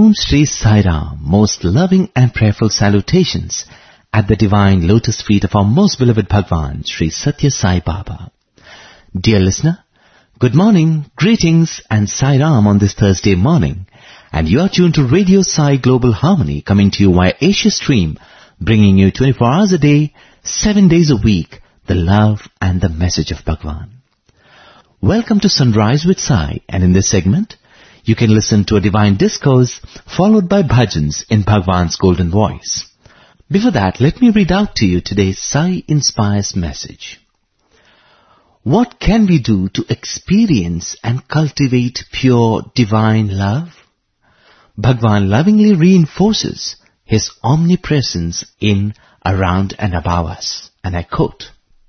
Om Shri Sai Ram, most loving and prayerful salutations at the divine lotus feet of our most beloved Bhagwan, Shri Satya Sai Baba. Dear listener, good morning, greetings and Sai Ram on this Thursday morning. And you are tuned to Radio Sai Global Harmony, coming to you via Asia Stream, bringing you 24 hours a day, 7 days a week, the love and the message of Bhagwan. Welcome to Sunrise with Sai, and in this segment, you can listen to a divine discourse followed by bhajans in Bhagwan's golden voice. Before that, let me read out to you today's Sai Inspires message. What can we do to experience and cultivate pure divine love? Bhagwan lovingly reinforces his omnipresence in, around and above us. And I quote,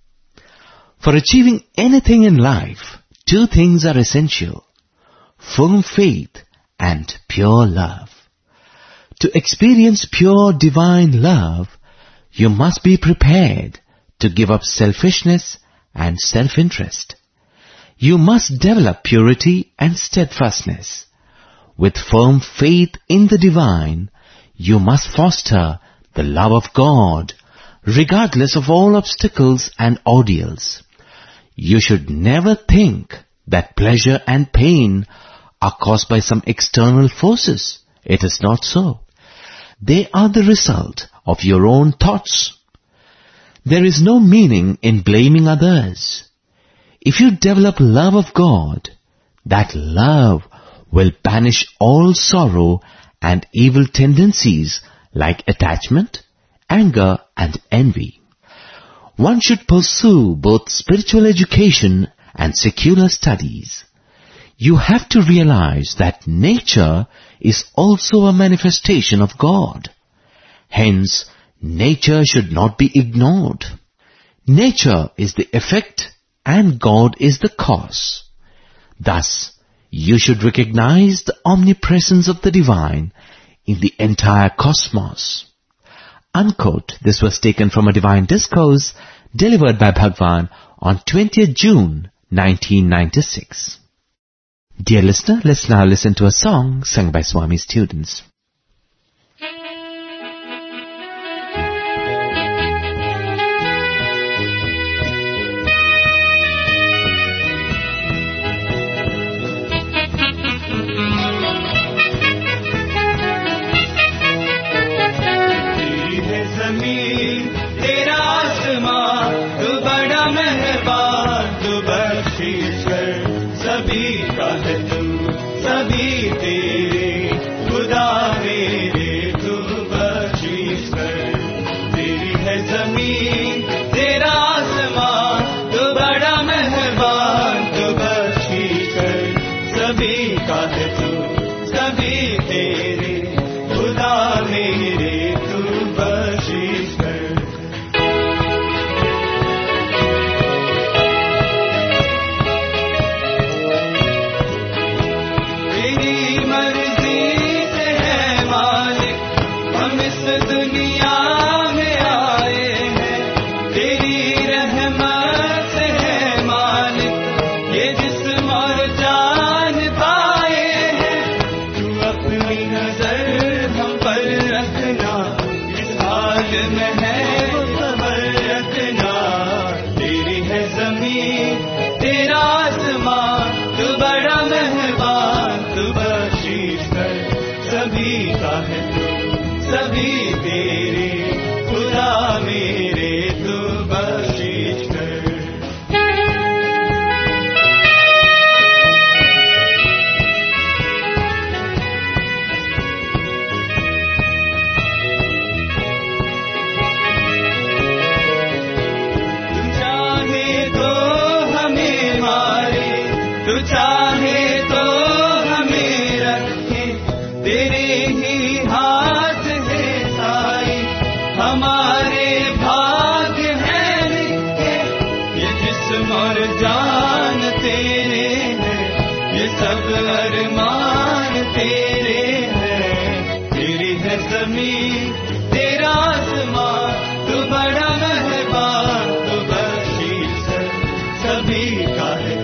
"For achieving anything in life, two things are essential: firm faith and pure love. To experience pure divine love, you must be prepared to give up selfishness and self-interest. You must develop purity and steadfastness. With firm faith in the divine, you must foster the love of God, regardless of all obstacles and ordeals. You should never think that pleasure and pain are caused by some external forces. It is not so. They are the result of your own thoughts. There is no meaning in blaming others. If you develop love of God, that love will banish all sorrow and evil tendencies like attachment, anger and envy. One should pursue both spiritual education and secular studies. You have to realize that nature is also a manifestation of God. Hence, nature should not be ignored. Nature is the effect and God is the cause. Thus, you should recognize the omnipresence of the divine in the entire cosmos." Unquote. This was taken from a divine discourse delivered by Bhagwan on 20th June 1996. Dear listener, let's now listen to a song sung by Swami students.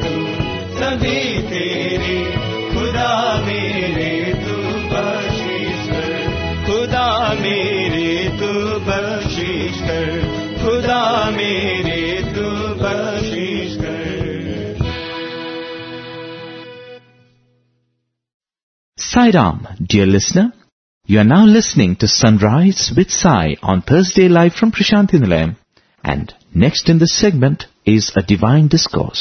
सभी तेरे खुदा मेरे तू बख्शिश मेरे तू बख्शिश कर, खुदा मेरे तू बख्शिश कर. Sai Ram, dear listener, you are now listening to Sunrise with Sai on Thursday live from Prashanthi Nilayam. And next in this segment is a divine discourse.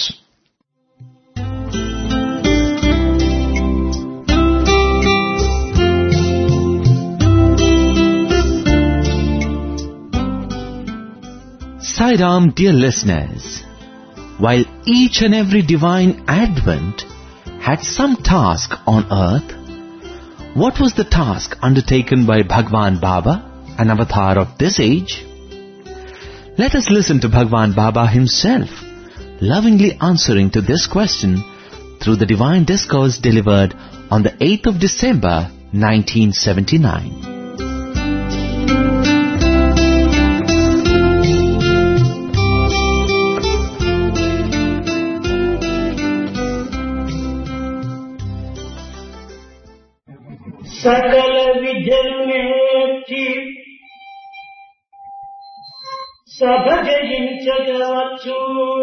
Sai Ram, dear listeners, while each and every divine advent had some task on earth, what was the task undertaken by Bhagwan Baba, an avatar of this age? Let us listen to Bhagwan Baba himself, lovingly answering to this question through the divine discourse delivered on the 8th of December, 1979. సకల విద్యలు నేర్చి సభ జయించగవచ్చు,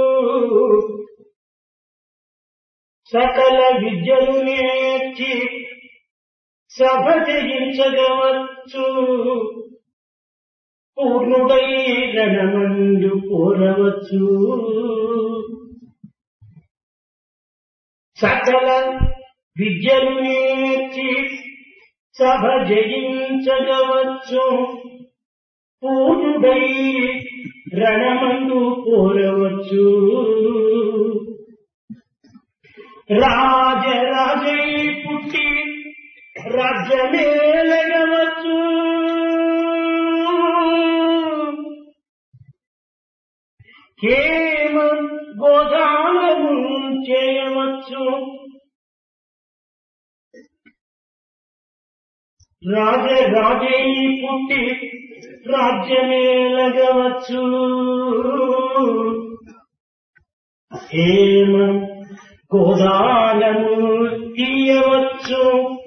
సకల విద్యలు నేర్చి సభ జయించగవచ్చు, పూర్ణుడై రణమందు కోరవచ్చు. సకల విద్యలు నేర్చి సభ జయించగవచ్చు, పూర్ణుడై రణమందు కోరవచ్చు. రాజరాజై పుట్టి రాజ్యమేలగవచ్చు, కేమ గోదానము చేయవచ్చు. రాజరాజై పుట్టి రాజ్యమేలగవచ్చు, హేమ గోదానము తీయవచ్చు.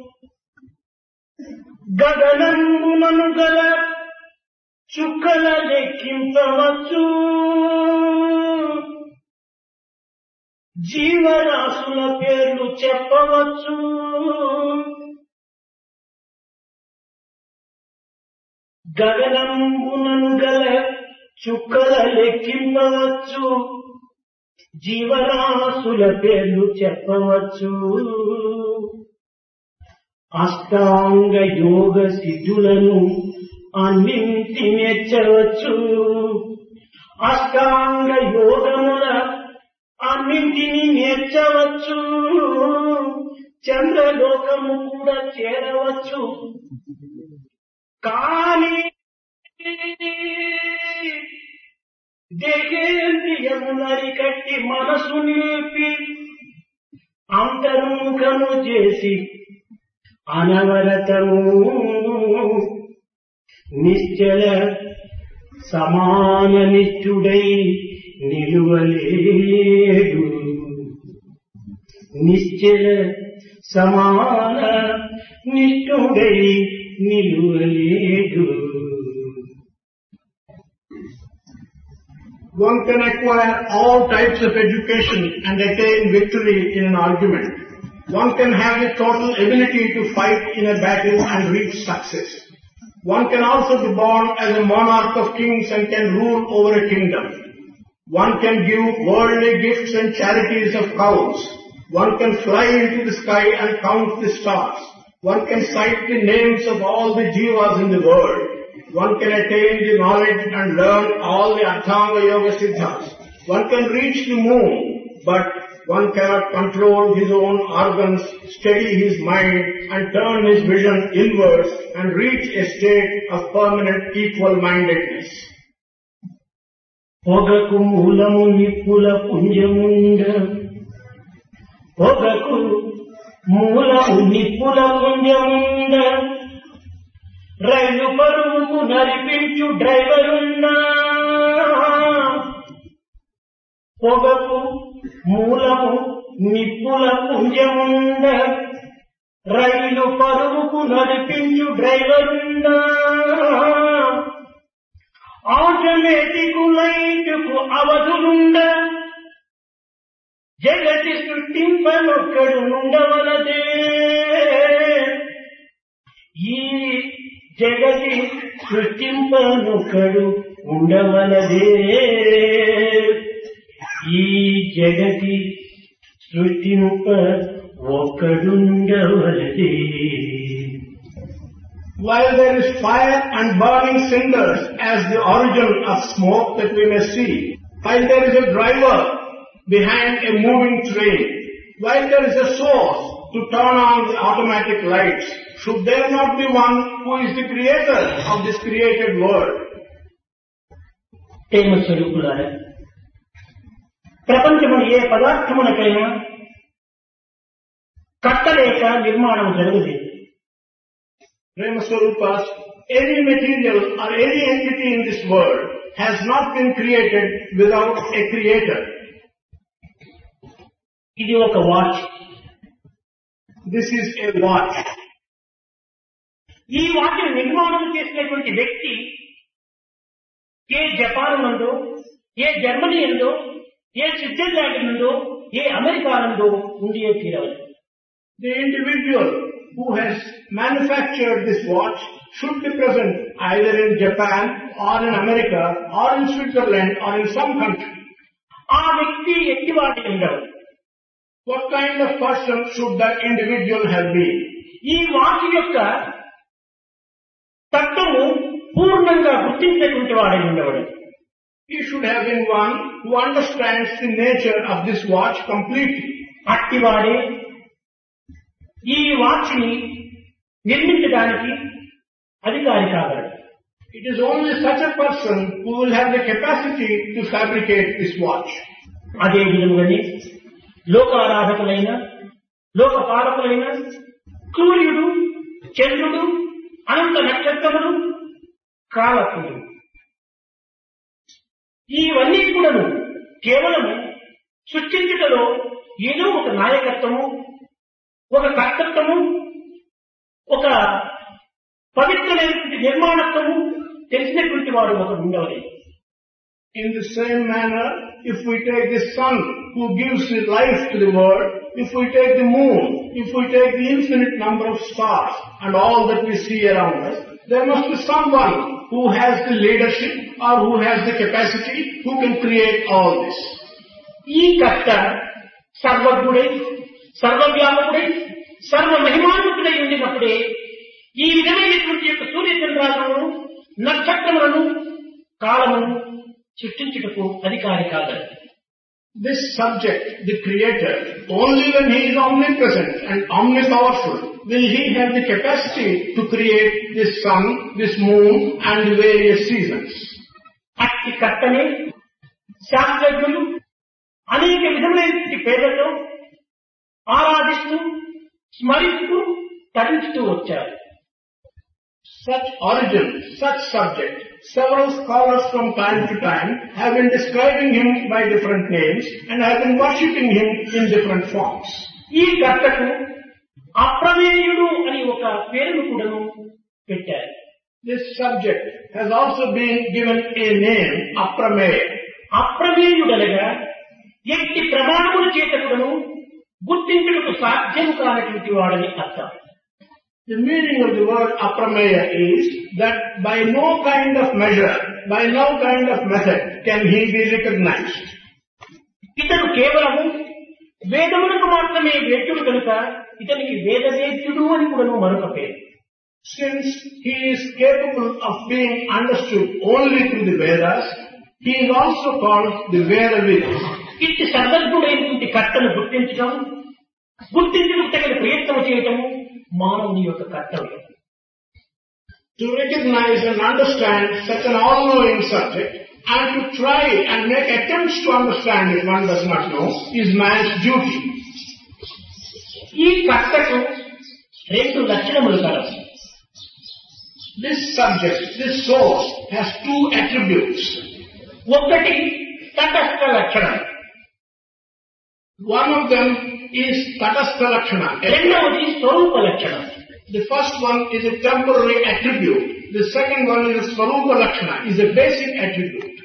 గగనంబునను గల చుక్కల లెక్కింపవచ్చు, జీవరాశుల పేర్లు చెప్పవచ్చు. గగనంబునను గల చుక్కల లెక్కింపవచ్చు, జీవరాశుల పేర్లు చెప్పవచ్చు. అష్టాంగ యోగ సిద్ధులను అన్నింటి నేర్చవచ్చు, అష్టాంగ యోగముల అన్నింటినీ నేర్చవచ్చు. చంద్రలోకము కూడా చేరవచ్చు, కానీ దేహేంద్రియమునరి కట్టి మనసు నిలిపి అంతర్ముఖము చేసి అనవరతము నిశ్చల సమాన నిష్ఠుడై నిలువలేడు. నిశ్చల సమాన నిష్ఠుడై నిలువలేడు. One can acquire all types of education and attain victory in an argument. One can have the total ability to fight in a battle and reach success. One can also be born as a monarch of kings and can rule over a kingdom. One can give worldly gifts and charities of cows. One can fly into the sky and count the stars. One can cite the names of all the jivas in the world. One can attain the knowledge and learn all the Ashtanga Yoga Siddhas. One can reach the moon, but one cannot control his own organs, steady his mind and turn his vision inwards and reach a state of permanent equal-mindedness. పొగకు మూలము నిప్పుల పుంజముండ, పొగకు మూలము నిప్పుల పుంజముండ, రైలు పరువుకు నడిపించు డ్రైవరున్నా. పొగకు మూలము నిప్పుల పుంజముండ, రైలు పరువుకు నడిపించు డ్రైవరున్నా. Automatic లైటుకు అవధులుండ జగతి సృష్టింపనొక్కడు నుండవలదే. ఈ జగతి సృష్టింపనొక్కడు ఉండవలదే. ఈ జగతి సృష్టింప ఒక్కడుండవలదే. While there is fire and burning cinders as the origin of smoke that we may see, while there is a driver behind a moving train, while there is a source to turn on the automatic lights, should there not be one who is the creator of this created world? ప్రేమ స్వరూపులారా, ప్రపంచమును ఏ పదార్థమునకైనా కట్టలేక నిర్మాణం జరగలేదు. Prema Swarupas, any material or any entity in this world has not been created without a creator. ఇది ఒక watch. This is a watch. ఈ watch నిర్మాణం చేసినటువంటి వ్యక్తి ఏ జపాన్ నందో, ఏ జర్మనీ నందో, ఏ స్విట్జర్లాండ్ నందో, ఏ అమెరికా నందో ఉండే తీరవచ్చు. The individual who has manufactured this watch should be present either in Japan or in America or in Switzerland or in some country. ఆ వ్యక్తి ఎట్టివాడి ఉండవు. What kind of person should that individual have been? ఈ watch యొక్క తత్వము పూర్ణంగా గుర్తించేటువంటి వాడై ఉండవడు. He should have been one who understands the nature of this watch completely. అట్టివాడే ఈ watch ని నిర్మించడానికి అధికారి కాగలడు. It is only such a person who will have the capacity to fabricate this watch. అదే విధముగానే లోకారాధకులైన, లోకపాలకులైన సూర్యుడు, చంద్రుడు, అనంత నక్షత్రములు, కాలకుడు, ఇవన్నీ కూడాను కేవలము సృష్టించుటలో ఏదో ఒక నాయకత్వము, ఒక కర్తృత్వము, ఒక పవిత్రమైనటువంటి నిర్మాణత్వము తెలిసినటువంటి వాడు ఒకడు ఉండవలేదు. In the same manner, if we take the sun who gives life to the world, if we take the moon, if we take the infinite number of stars and all that we see around us, there must be someone who has the leadership or who has the capacity who can create all this. ఈ కర్త సర్వజ్ఞుడై, సర్వవ్యాపకుడై, సర్వ మహిమాన్వితుడై ఉండినప్పుడే ఈ విధమైనటువంటి యొక్క సూర్యచంద్రాలను, నక్షత్రములను, కాలమును సృష్టించుటకు అధికారి కాగలడు. This subject, the creator, only when he is omnipresent and omnipowerful will he have the capacity to create this sun, this moon and the various seasons. అట్టి కర్తనే శాస్త్రజ్ఞులు అనేక విధములైన పేర్లతో ఆరాధిస్తూ, స్మరిస్తూ, తరించుతూ వచ్చారు. Such origin, such subject, several scholars from time to time have been describing him by different names and have been worshipping him in different forms. ఈ కర్తకు అప్రమేయుడు అని ఒక పేరును కూడా పెట్టారు. This subject has also been given a name, Aprameya. అప్రమేయుడనగా ఎట్టి ప్రమాణముల చేత కూడాను గుర్తించుటకు సాధ్యం కానటువంటి వాడని అర్థం. The meaning of the word Aprameya is that by no kind of measure, by no kind of method can he be recognized. ఇతను కేవలము వేదములకు మాత్రమే వేద్యుడు కనుక ఇతనికి వేదవేద్యుడు అని కూడా మరొక పేరు. Since he is capable of being understood only through the Vedas, he is also called the Vedavid. ఇట్టి సర్వజ్ఞుడైనటువంటి కర్తను గుర్తించడం, గుర్తించడం తగిన ప్రయత్నం చేయటము మానవుని యొక్క కర్తవ్యం. To recognize and understand such an all-knowing subject and to try and make attempts to understand it one does not know is man's duty. ఈ కర్తకు రెండు లక్షణములు కలవు. This subject, this source has two attributes. ఒకటి తటస్థ లక్షణం, One of them is Tatastha Lakshana. రెండవది స్వరూప లక్షణం. The first one is a temporary attribute. The second one is a Swarupa Lakshana, is a basic attribute.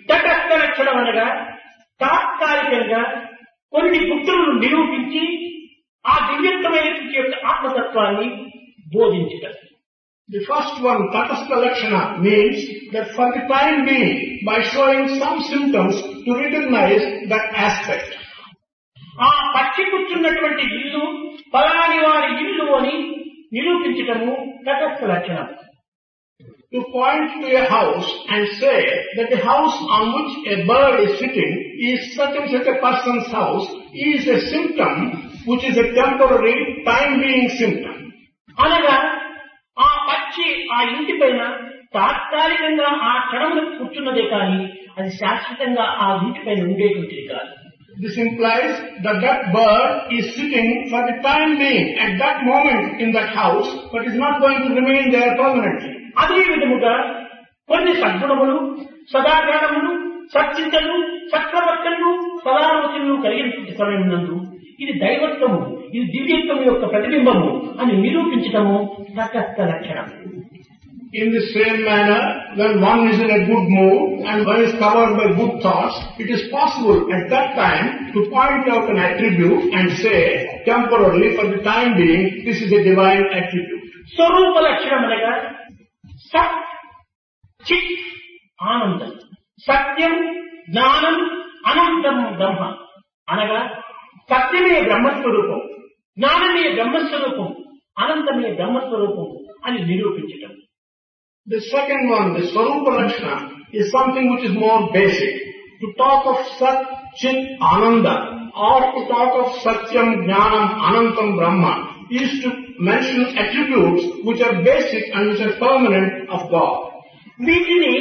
తటస్థ లక్షణం అనగా తాత్కాలికంగా కొన్ని గుర్తులను నిరూపించి ఆ దివ్యత్వమైనటువంటి యొక్క ఆత్మతత్వాన్ని బోధించడం. The first one, Tatastha Lakshana, means that for the time being, by showing some symptoms to recognize that aspect. ఆ పక్షి కూర్చున్నటువంటి ఇల్లు పలాని వారి ఇల్లు అని నిరూపించటము తటస్థ లక్షణం. To point to a house and say that the house on which a bird is sitting is such and such a person's house is a symptom which is a temporary time being symptom. అనగా ఆ పక్షి ఆ ఇంటి పైన తాత్కాలికంగా ఆ క్షణంలో కూర్చున్నదే కానీ అది శాశ్వతంగా ఆ ఇంటి పైన ఉండేటువంటిది కాదు. This implies that that bird is sitting for the time being at that moment in that house, but is not going to remain there permanently. అదే విధముగా కొన్ని సద్గుణములు, సదాచారములు, సత్చింతలు, చక్రవర్తులు, సదాలోచనలు కలిగినటువంటి సమయం నందు ఇది దైవత్వము, ఇది దివ్యత్వము యొక్క ప్రతిబింబము అని నిరూపించటము తటస్థ లక్షణం. In the same manner, when one is in a good mood and one is covered by good thoughts, it is possible at that time to point out an attribute and say, temporarily for the time being, this is a divine attribute. స్వరూప లక్షణం అనగా సత్, చిత్, ఆనందం, సత్యం, జ్ఞానం, అనంతం బ్రహ్మ అనగా సత్యమే బ్రహ్మస్వరూపం, జ్ఞానమే బ్రహ్మస్వరూపం, అనంతమే బ్రహ్మస్వరూపం అని నిరూపించటం. The second one, the Swarupa Lakshana, is something which is more basic. To talk of Sat, Chit, Ananda, or to talk of Satyam, Jnanam, Anantam, Brahma, is to mention attributes which are basic and which are permanent of God. వీటిని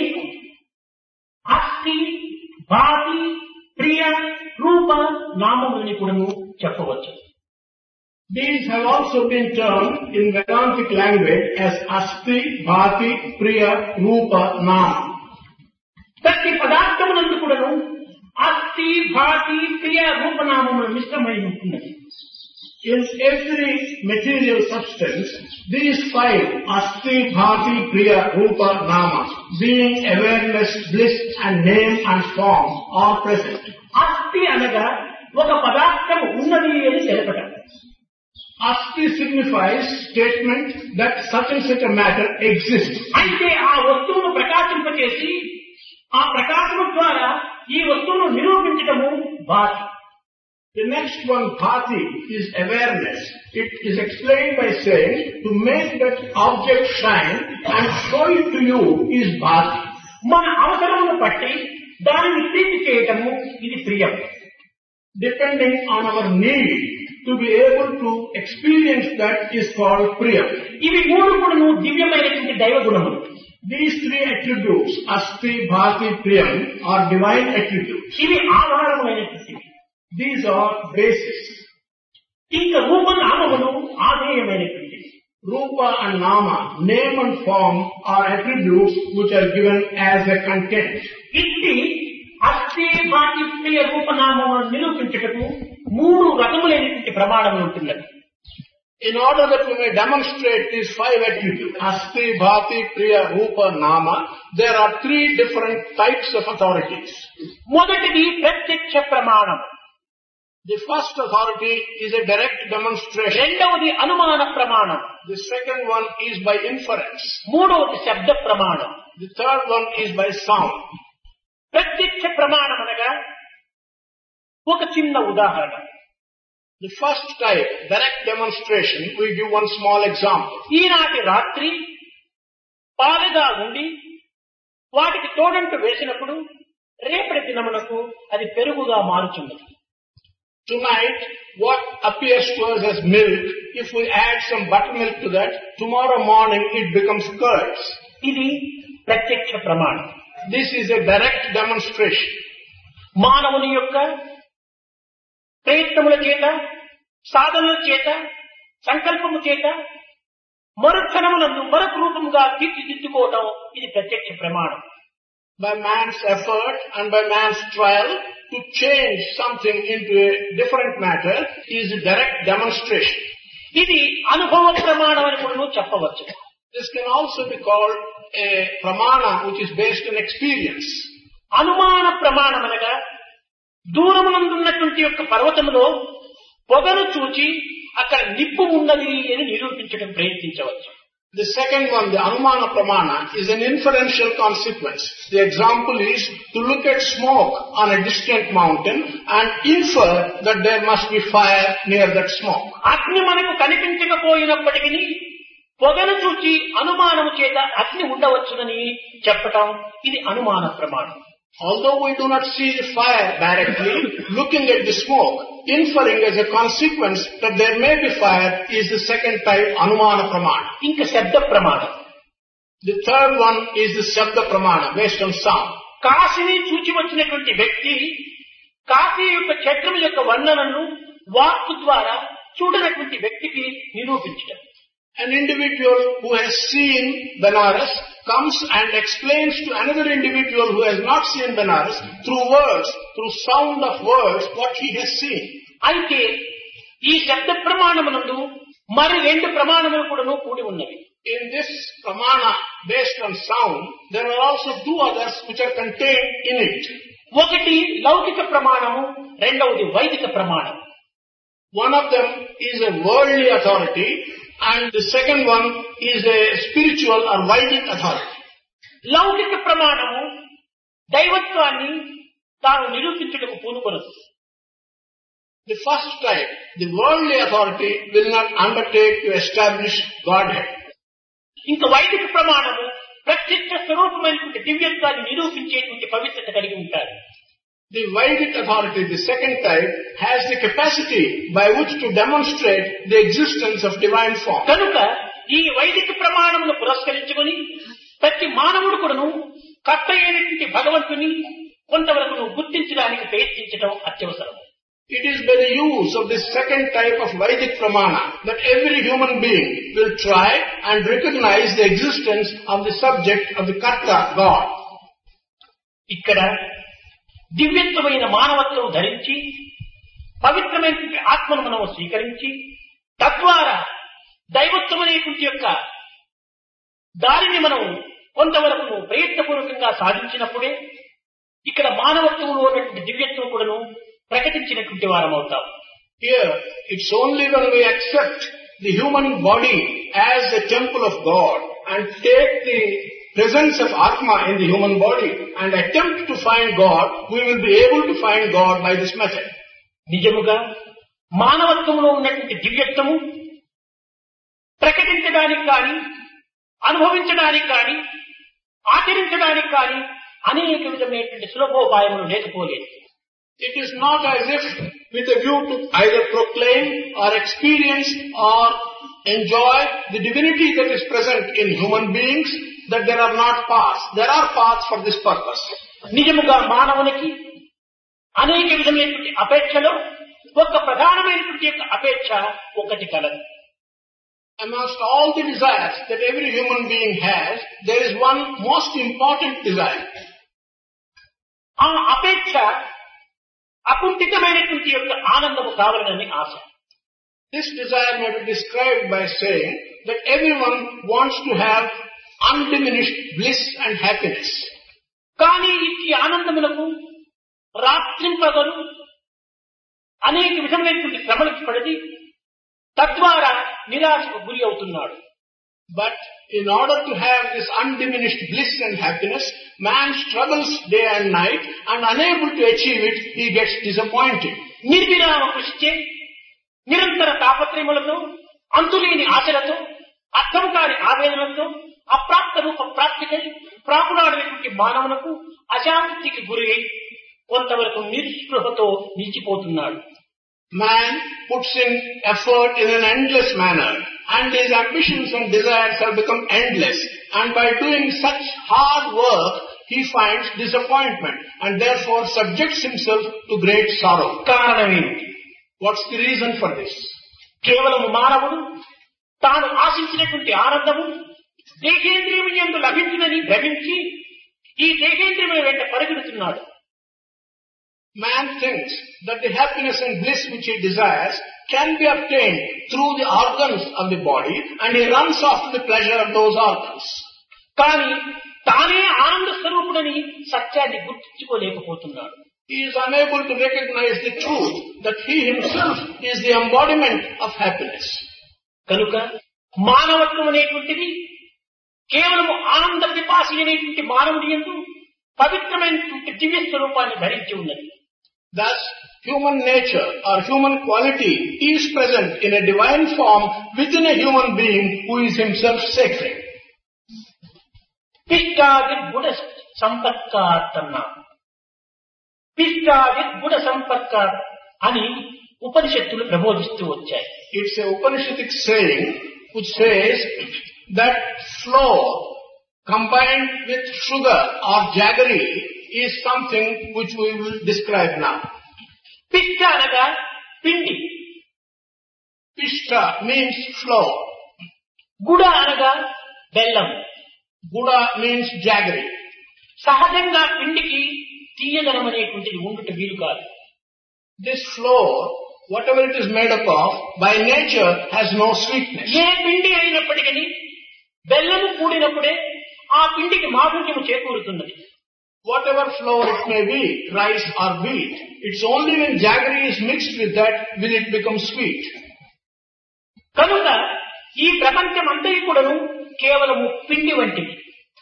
అస్థి, భాతి, ప్రియ, రూప, నామములని కూడా చెప్పవచ్చు. These have also been termed in Vedantic language as Asti, Bhati, Priya, Rupa, Nama. ప్రతి పదార్థమునందు కూడాను అస్థి, భాతి, ప్రియ, రూపనామముల మిశ్రమై ఉంటున్నది. In every material substance, these five Asti, Bhati, Priya, Rupa, Nama, being awareness, bliss and name and form are present. అస్థి అనగా ఒక పదార్థం ఉన్నది అని తెలపటం. Asti signifies statement that such and such a matter exists. అయితే ఆ వస్తువును ప్రకాశింపచేసి ఆ ప్రకాశము ద్వారా ఈ వస్తువును నిరూపించటము భాతి. The next one, Bhati, is awareness. It is explained by saying to make that object shine and show it to you is Bhati. మన అవసరమును బట్టి దానిని ప్రీతి చేయటము ఇది ప్రియం. Depending on our need to be able to experience that is called Priya. ఇవి మూడు కూడాను దివ్యమైనటువంటి దైవ గుణములు. These three attributes, Asti, Bhati, Priyam, are divine attributes. ఇవి ఆధారమైనటువంటివి. These are basis. ఇంకా రూప నామములు ఆధేయమైనటువంటివి. Rupa and Nama, name and form, are attributes which are given as a content. ఇట్టి అస్థి, భాతి, ప్రియ, రూపనామములను నిరూపించుటకు మూడు రకములైనటువంటి ప్రమాణములు ఉంటున్నది. In order that we may demonstrate these five attributes, Asti, Bhati, Priya, Rupa, Nama, there are three different types of authorities. మొదటిది ప్రత్యక్ష ప్రమాణం. The first authority is a direct demonstration. రెండవది అనుమాన ప్రమాణం. The second one is by inference. మూడవది శబ్ద ప్రమాణం. The third one is by sound. ప్రత్యక్ష ప్రమాణం అనగా ఒక చిన్న ఉదాహరణ. The first type, direct demonstration, we give one small example. ఈనాటి రాత్రి పాలుగా ఉండి వాటికి తోడంటు వేసినప్పుడు రేపటి దినమునకు అది పెరుగుగా మారుచున్నది. Tonight, what appears to us as milk, if we add some buttermilk to that, tomorrow morning it becomes curds. ఇది ప్రత్యక్ష ప్రమాణం. This is a direct demonstration. మానవుని యొక్క ప్రయత్నముల చేత, సాధనల చేత, సంకల్పము చేత మరుక్షణమునందు మరొక రూపముగా తీర్చిదిద్దుకోవటం ఇది ప్రత్యక్ష ప్రమాణం. By man's effort and by man's trial to change something into a different matter is a direct demonstration. ఇది అనుభవ ప్రమాణం అని కూడా చెప్పవచ్చు. This can also be called a pramana which is based on experience. అనుమాన ప్రమాణం అనగా దూరమునందున్నటువంటి యొక్క పర్వతములో పొగను చూచి అక్కడ నిప్పు ఉన్నది అని నిరూపించడం ప్రయత్నించవచ్చు. The second one, the Anumana Pramana, is an inferential consequence. The example is to look at smoke on a distant mountain and infer that there must be fire near that smoke. అగ్ని మనకు కనిపించకపోయినప్పటికీ పొగను చూచి అనుమానము చేత అగ్ని ఉండవచ్చునని చెప్పటం ఇది అనుమాన ప్రమాణం. Although we do not see the fire directly, looking at the smoke, inferring as a consequence that there may be fire is the second type, Anumana Pramana. ఇంకా శబ్ద ప్రమాణం. The third one is the Shabda Pramana, based on sound. కాశీని చూచి వచ్చినటువంటి వ్యక్తి కాశీ యొక్క క్షేత్రం యొక్క వర్ణనను వాక్కు ద్వారా చూడనటువంటి వ్యక్తికి నిరూపించడం. An individual who has seen Benares comes and explains to another individual who has not seen Benares through words, through sound of words, what he has seen. అయితే ఈ శబ్ద ప్రమాణమునందు మరి రెండు ప్రమాణములు కూడాను కూడి ఉన్నవి. In this pramana based on sound, there are also two others which are contained in it. ఒకటి లౌకిక ప్రమాణము, రెండవది వైదిక ప్రమాణం. One of them is a worldly authority and the second one is a spiritual or Vedic authority. లౌకిక ప్రమాణము దైవత్వాన్ని తాను నిరూపించుటకు పూనుకొనదు. The first type, the worldly authority, will not undertake to establish Godhead. ఇంకా వైదిక ప్రమాణము ప్రత్యక్ష స్వరూపమైనటువంటి దివ్యత్వాన్ని నిరూపించేటువంటి పవిత్రత కలిగి ఉంటారు. The Vedic authority, the second type, has the capacity by which to demonstrate the existence of divine form. కనుక ఈ వైదిక ప్రమాణమును పురస్కరించుకొని ప్రతి మానవుడు కూడాను కర్త అయినటువంటి భగవంతుని కొంతవరకు గుర్తించడానికి ప్రయత్నించడం అత్యవసరం. It is by the use of this second type of Vedic pramana that every human being will try and recognize the existence of the subject of the Karta, God. ఇక్కడ దివ్యత్వమైన మానవత్వం ధరించి పవిత్రమైనటువంటి ఆత్మను మనం స్వీకరించి తద్వారా దైవత్వం అనేటువంటి యొక్క దారిని మనం కొంతవరకు ప్రయత్నపూర్వకంగా సాధించినప్పుడే ఇక్కడ మానవత్వంలో ఉన్నటువంటి దివ్యత్వం కూడాను ప్రకటించినటువంటి వారం అవుతాం. Here, it's only when we accept the human body as the temple of God and take the presence of Atma in the human body and attempt to find God, we will be able to find God by this method. నిజముగా మానవత్వంలో ఉన్నటువంటి దివ్యత్వము ప్రకటించడానికి కానీ అనుభవించడానికి కానీ ఆచరించడానికి కానీ అనేక విధమైనటువంటి సులభోపాయములు లేకపోలేదు. It is not as if with a view to either proclaim or experience or enjoy the divinity that is present in human beings that there are not paths. There are paths for this purpose. నిజముగా మానవునికి అనేక విధమైనటువంటి అపేక్షలో ఒక ప్రధానమైనటువంటి యొక్క అపేక్ష ఒకటి కలదు. Amongst all the desires that every human being has, there is one most important desire. ఆ అపేక్ష అకుంఠితమైనటువంటి యొక్క ఆనందము కావాలని ఆశ. This desire may be described by saying that everyone wants to have undiminished bliss and happiness. కానీ ఈ ఆనందములకు రాత్రింపగలు అనేక విధమైనటువంటి శ్రమలకు పడి తద్వారా నిరాశకు గురి అవుతున్నాడు. But in order to have this undiminished bliss and happiness, man struggles day and night and unable to achieve it, he gets disappointed. నిర్విరామ కృషిచే నిరంతర తాపత్రయములతో అంతులేని ఆశలతో అర్థం కాని ఆవేదనలతో అప్రాప్త రూప ప్రాప్తికై ప్రాకులాడేటువంటి మానవులకు అశాంతికి గురి కొంతవరకు నిస్పృహతో నిలిచిపోతున్నాడు. Man puts in effort in an endless manner and his ambitions and desires have become endless, and by doing such hard work he finds disappointment and therefore subjects himself to great sorrow. కారణమేమిటి? What's the reason for this? కేవలం మానవుడు తాను ఆశించినటువంటి ఆనందము దేహేంద్రియము యందు లభించునని భ్రమించి ఈ దేహేంద్రియముల వెంట పరిగెడుతున్నాడు. Man thinks that the happiness and bliss which he desires can be obtained through the organs of the body and he runs after the pleasure of those organs. కానీ తానే ఆనంద స్వరూపుడని సత్యాన్ని గుర్తించుకోలేకపోతున్నాడు. He is unable to recognize the truth that he himself is the embodiment of happiness. కనుక మానవత్వం అనేటువంటిది కేవలం ఆనంద విపాసి అనేటువంటి మానవుడి యందు పవిత్రమైనటువంటి దివ్య స్వరూపాన్ని ధరించి ఉన్నది. Thus, human nature or human quality is present in a divine form within a human being who is himself sacred. పిష్టాది గుణ సంపత్కార్తన్నా పిష్టాది గుణ సంపత్కార్ అని ఉపనిషత్తులు ప్రబోధిస్తూ వచ్చాయి. It's a Upanishadic saying which says that flour combined with sugar or jaggery is something which we will describe now. పిష్ట అనగా పిండి, Pishta means flour. గుడ అనగా బెల్లం, Guda means jaggery. సహజంగా పిండికి తీయదనం అనేటువంటిది ఉండుట వీలు కాదు. This flour, whatever it is made up of, by nature has no sweetness. ఏ పిండి అయినప్పటికీ బెల్లము కూడినప్పుడే ఆ పిండికి మాధుర్యము చేకూరుతున్నది. Whatever flour it may be, rice or wheat, it's only when jaggery is mixed with that will it become sweet. కనుక ఈ ప్రపంచం అంతటి కూడాను కేవలము పిండి వంటిది.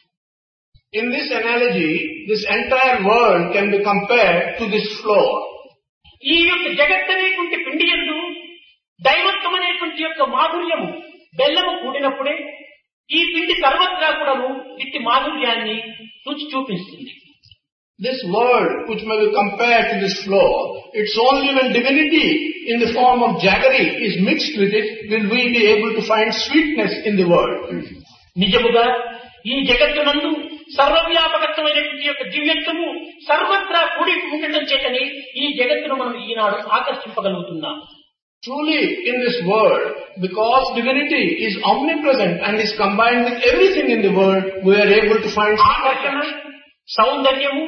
In this analogy, this entire world can be compared to this flour. ఈ యొక్క జగత్ అనేటువంటి పిండి యందు దైవత్వం అనేటువంటి యొక్క మాధుర్యము బెల్లము కూడినప్పుడే ఈ పిండి సర్వత్రా కూడాను ఇట్టి మాధుర్యాన్ని రుచి చూపిస్తుంది. This world, which may be compared to this flour, it's only when divinity in the form of jaggery is mixed with it will we be able to find sweetness in the world. నిజముగా ఈ జగత్తునందు సర్వవ్యాపకత్వమైనటువంటి యొక్క దివ్యత్వము సర్వత్రా కూడి ఉండటం చేతని ఈ జగత్తును మనం ఈనాడు ఆకర్షింపగలుగుతున్నాం. Truly, in this world, because divinity is omnipresent and is combined with everything in the world, we are able to find ఆకర్షణ, సౌందర్యము,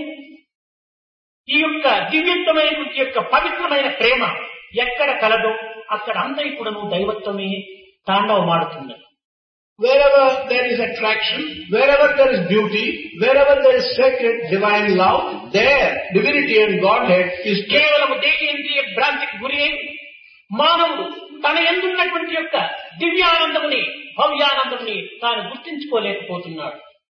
ఈ యొక్క దివ్యత్వమైనటువంటి యొక్క పవిత్రమైన ప్రేమ ఎక్కడ కలదో అక్కడ అందరి కూడాను దైవత్వమే తాండవమాడుతున్నది. Wherever there is attraction, wherever there is beauty, wherever there is sacred divine love, there divinity and Godhead is కేవలము దేహేంద్రియ భ్రాంతికి గురి అయి మానవుడు తన ఎందున్నటువంటి యొక్క దివ్యానందముని భవ్యానందముని తాను గుర్తించుకోలేకపోతున్నాడు.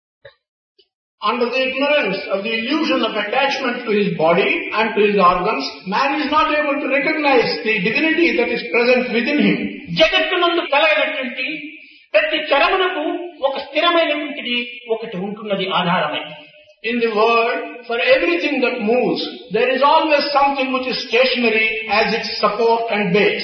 under the ignorance of the illusion of attachment to his body and to his organs, man is not able to recognize the divinity that is present within him. జగత్తునందు కలగనటువంటి ప్రతి చరమునకు ఒక స్థిరమైనటువంటిది ఒకటి ఉంటున్నది ఆధారమై. In the world, for everything that moves, there is always something which is stationary as its support and base.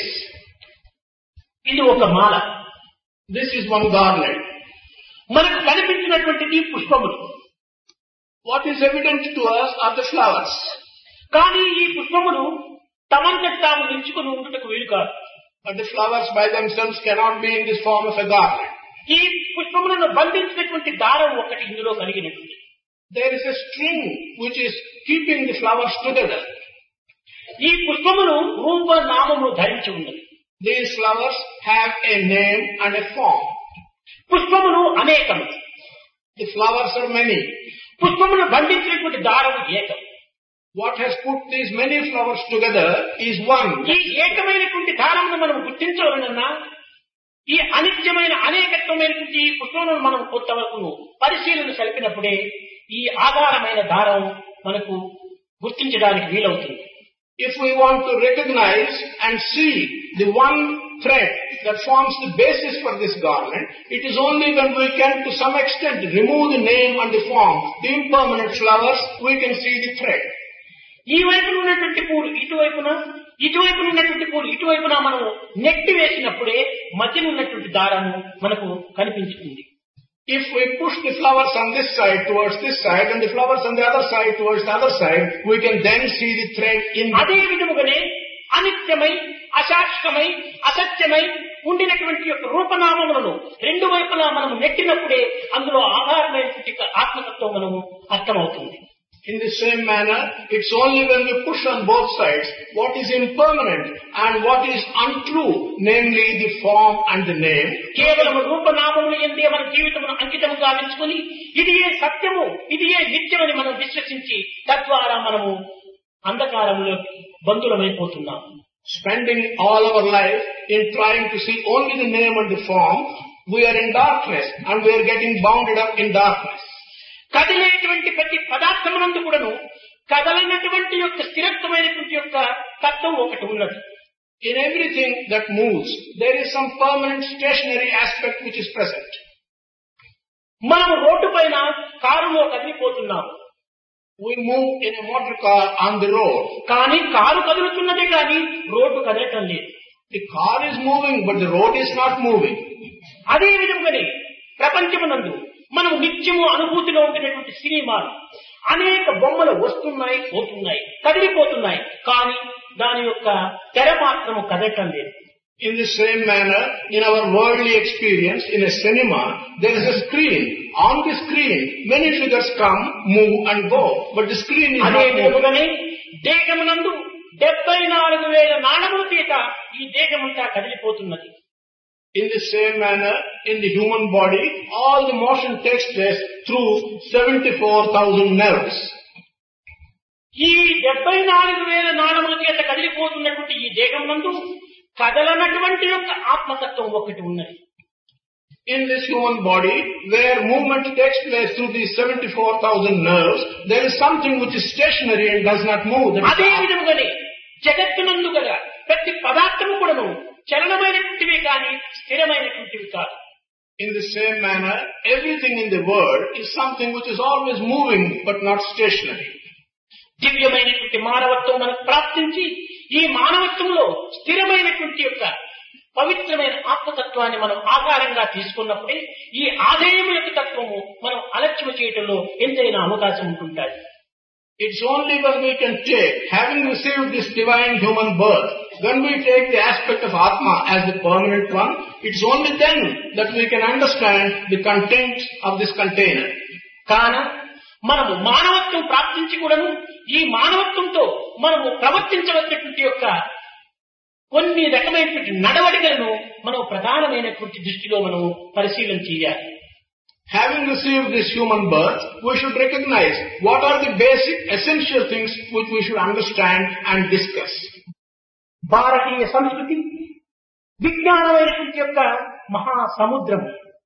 ఇది ఒక మాల. This is one garland. మనకు కనిపించినటువంటిది పుష్పములు. What is evident to us are the flowers. కానీ ఈ పుష్పములు తమంతట తాము నిలుచుకుని ఉండుటకు వీలు కాదు. But the flowers by themselves cannot be in this form of a garland. ఈ పుష్పములను బంధించినటువంటి దారం ఒకటి ఇందులో కలిగినటువంటి. There is a string which is keeping the flowers together. ఈ పుష్పములు రూప నామములు ధరించి ఉన్నది. These flowers have a name and a form. పుష్పములు అనేకం. The flowers are many. పుష్పములు బంధించినటువంటి దారము ఏకం. What has put these many flowers together is one. ఈ ఏకమైనటువంటి దారమును మనం గుర్తించవలనన్నా ఈ అనిత్యమైన అనేకత్వమైనటువంటి ఈ పుష్పములను మనం కొంతవరకు పరిశీలన సలిపినప్పుడే ఈ ఆధారమైన దారం మనకు గుర్తించడానికి వీలవుతుంది. If we want to recognize and see the one thread that forms the basis for this garland, it is only when we can to some extent remove the name and the form, the impermanent flowers, we can see the thread. ఈ వైపున ఉన్నటువంటి పూలు ఇటువైపున, ఇటువైపున ఉన్నటువంటి పూలు ఇటువైపున మనం నెట్టి వేసినప్పుడే మధ్యన ఉన్నటువంటి దారము మనకు కనిపించుతుంది. If we push the flowers on this side towards this side and the flowers on the other side towards the other side, we can then see the thread in అదే విధముగానే అనిత్యమై అశాశ్వతమై అసత్యమై ఉండినటువంటి యొక్క రూపనామములను రెండు వైపులా మనము నెట్టినప్పుడే అందులో ఆధారమైనటువంటి ఆత్మతత్వం మనము అర్థమవుతుంది. In the same manner, it's only when we push on both sides what is impermanent and what is untrue, namely the form and the name. కేవలం రూపనామములు ఎందే మన జీవితమును అంకితము గావించుకొని ఇది ఏ సత్యము, ఇది ఏ నిత్యమని మనం విశ్వసించి తద్వారా మనము అంధకారంలో బంధులమైపోతున్నాం. Spending all our life in trying to see only the name and the form, we are in darkness and we are getting bounded up in darkness. కదిలేటువంటి ప్రతి పదార్థమునందు కూడాను కదలనటువంటి యొక్క స్థిరత్వమైనటువంటి యొక్క తత్వం ఒకటి ఉన్నది. In everything that moves, there is some permanent stationary aspect which is present. మనం road పైన కారులో కదిలిపోతున్నాము. We move in a motor car on the road. కానీ కారు కదులుతున్నదే కానీ రోడ్డు కదలటం లేదు. The car is moving but the road is not moving. అదే విధంగానే ప్రపంచమునందు మనం నిత్యము అనుభూతిలో ఉంటున్నటువంటి సినిమాలు అనేక బొమ్మలు వస్తున్నాయి, పోతున్నాయి, కదిలిపోతున్నాయి, కానీ దాని యొక్క తెర మాత్రము కదలటం లేదు. In the same manner, in our worldly experience, in a cinema, there is a screen. On the screen, many figures come, move and go, but the screen is not moving. దేహమునందు 74,000 నాళముల చేత ఈ దేహమంతా కదిలిపోతున్నది. In the same manner, in the human body, all the motion takes place through 74,000 nerves. ఈ 74,000 నాళముల చేత కదిలిపోతున్నటువంటి ఈ దేహమునందు కదలనటువంటి యొక్క ఆత్మతత్వం ఒకటి ఉన్నది. In this human body, where movement takes place through these 74,000 nerves, there is something which is stationary and does not move. అదే విధంగానే జగత్తునందు గల ప్రతి పదార్థము కూడాను చలనమైనటువంటివి కానీ స్థిరమైనటువంటివి కాదు. In the same manner, everything in the world is something which is always moving but not stationary. దివ్యమైనటువంటి మానవత్వం మనకు ప్రాప్తించి ఈ మానవత్వంలో స్థిరమైనటువంటి యొక్క పవిత్రమైన ఆత్మతత్వాన్ని మనం ఆకారంగా తీసుకున్నప్పుడే ఈ ఆధేయం యొక్క తత్వము మనం అలక్ష్యం చేయటంలో ఎంతైనా అవకాశం ఉంటుంటాయి. It's only when we can take, having received this divine human birth, when we take the aspect of Atma as the permanent one, it's only then that we can understand the content of this container. కాన మనము మానవత్వం ప్రాప్తించి కూడాను ఈ మానవత్వంతో మనము ప్రవర్తించవలసినటువంటి యొక్క కొన్ని రకమైనటువంటి నడవడికలను మనం ప్రధానమైనటువంటి దృష్టిలో మనం పరిశీలన చేయాలి. Having received this human birth, we should recognize what are the basic essential things which we should understand and discuss. భారతీయ సంస్కృతి విజ్ఞానమైనటువంటి యొక్క మహాసముద్రం.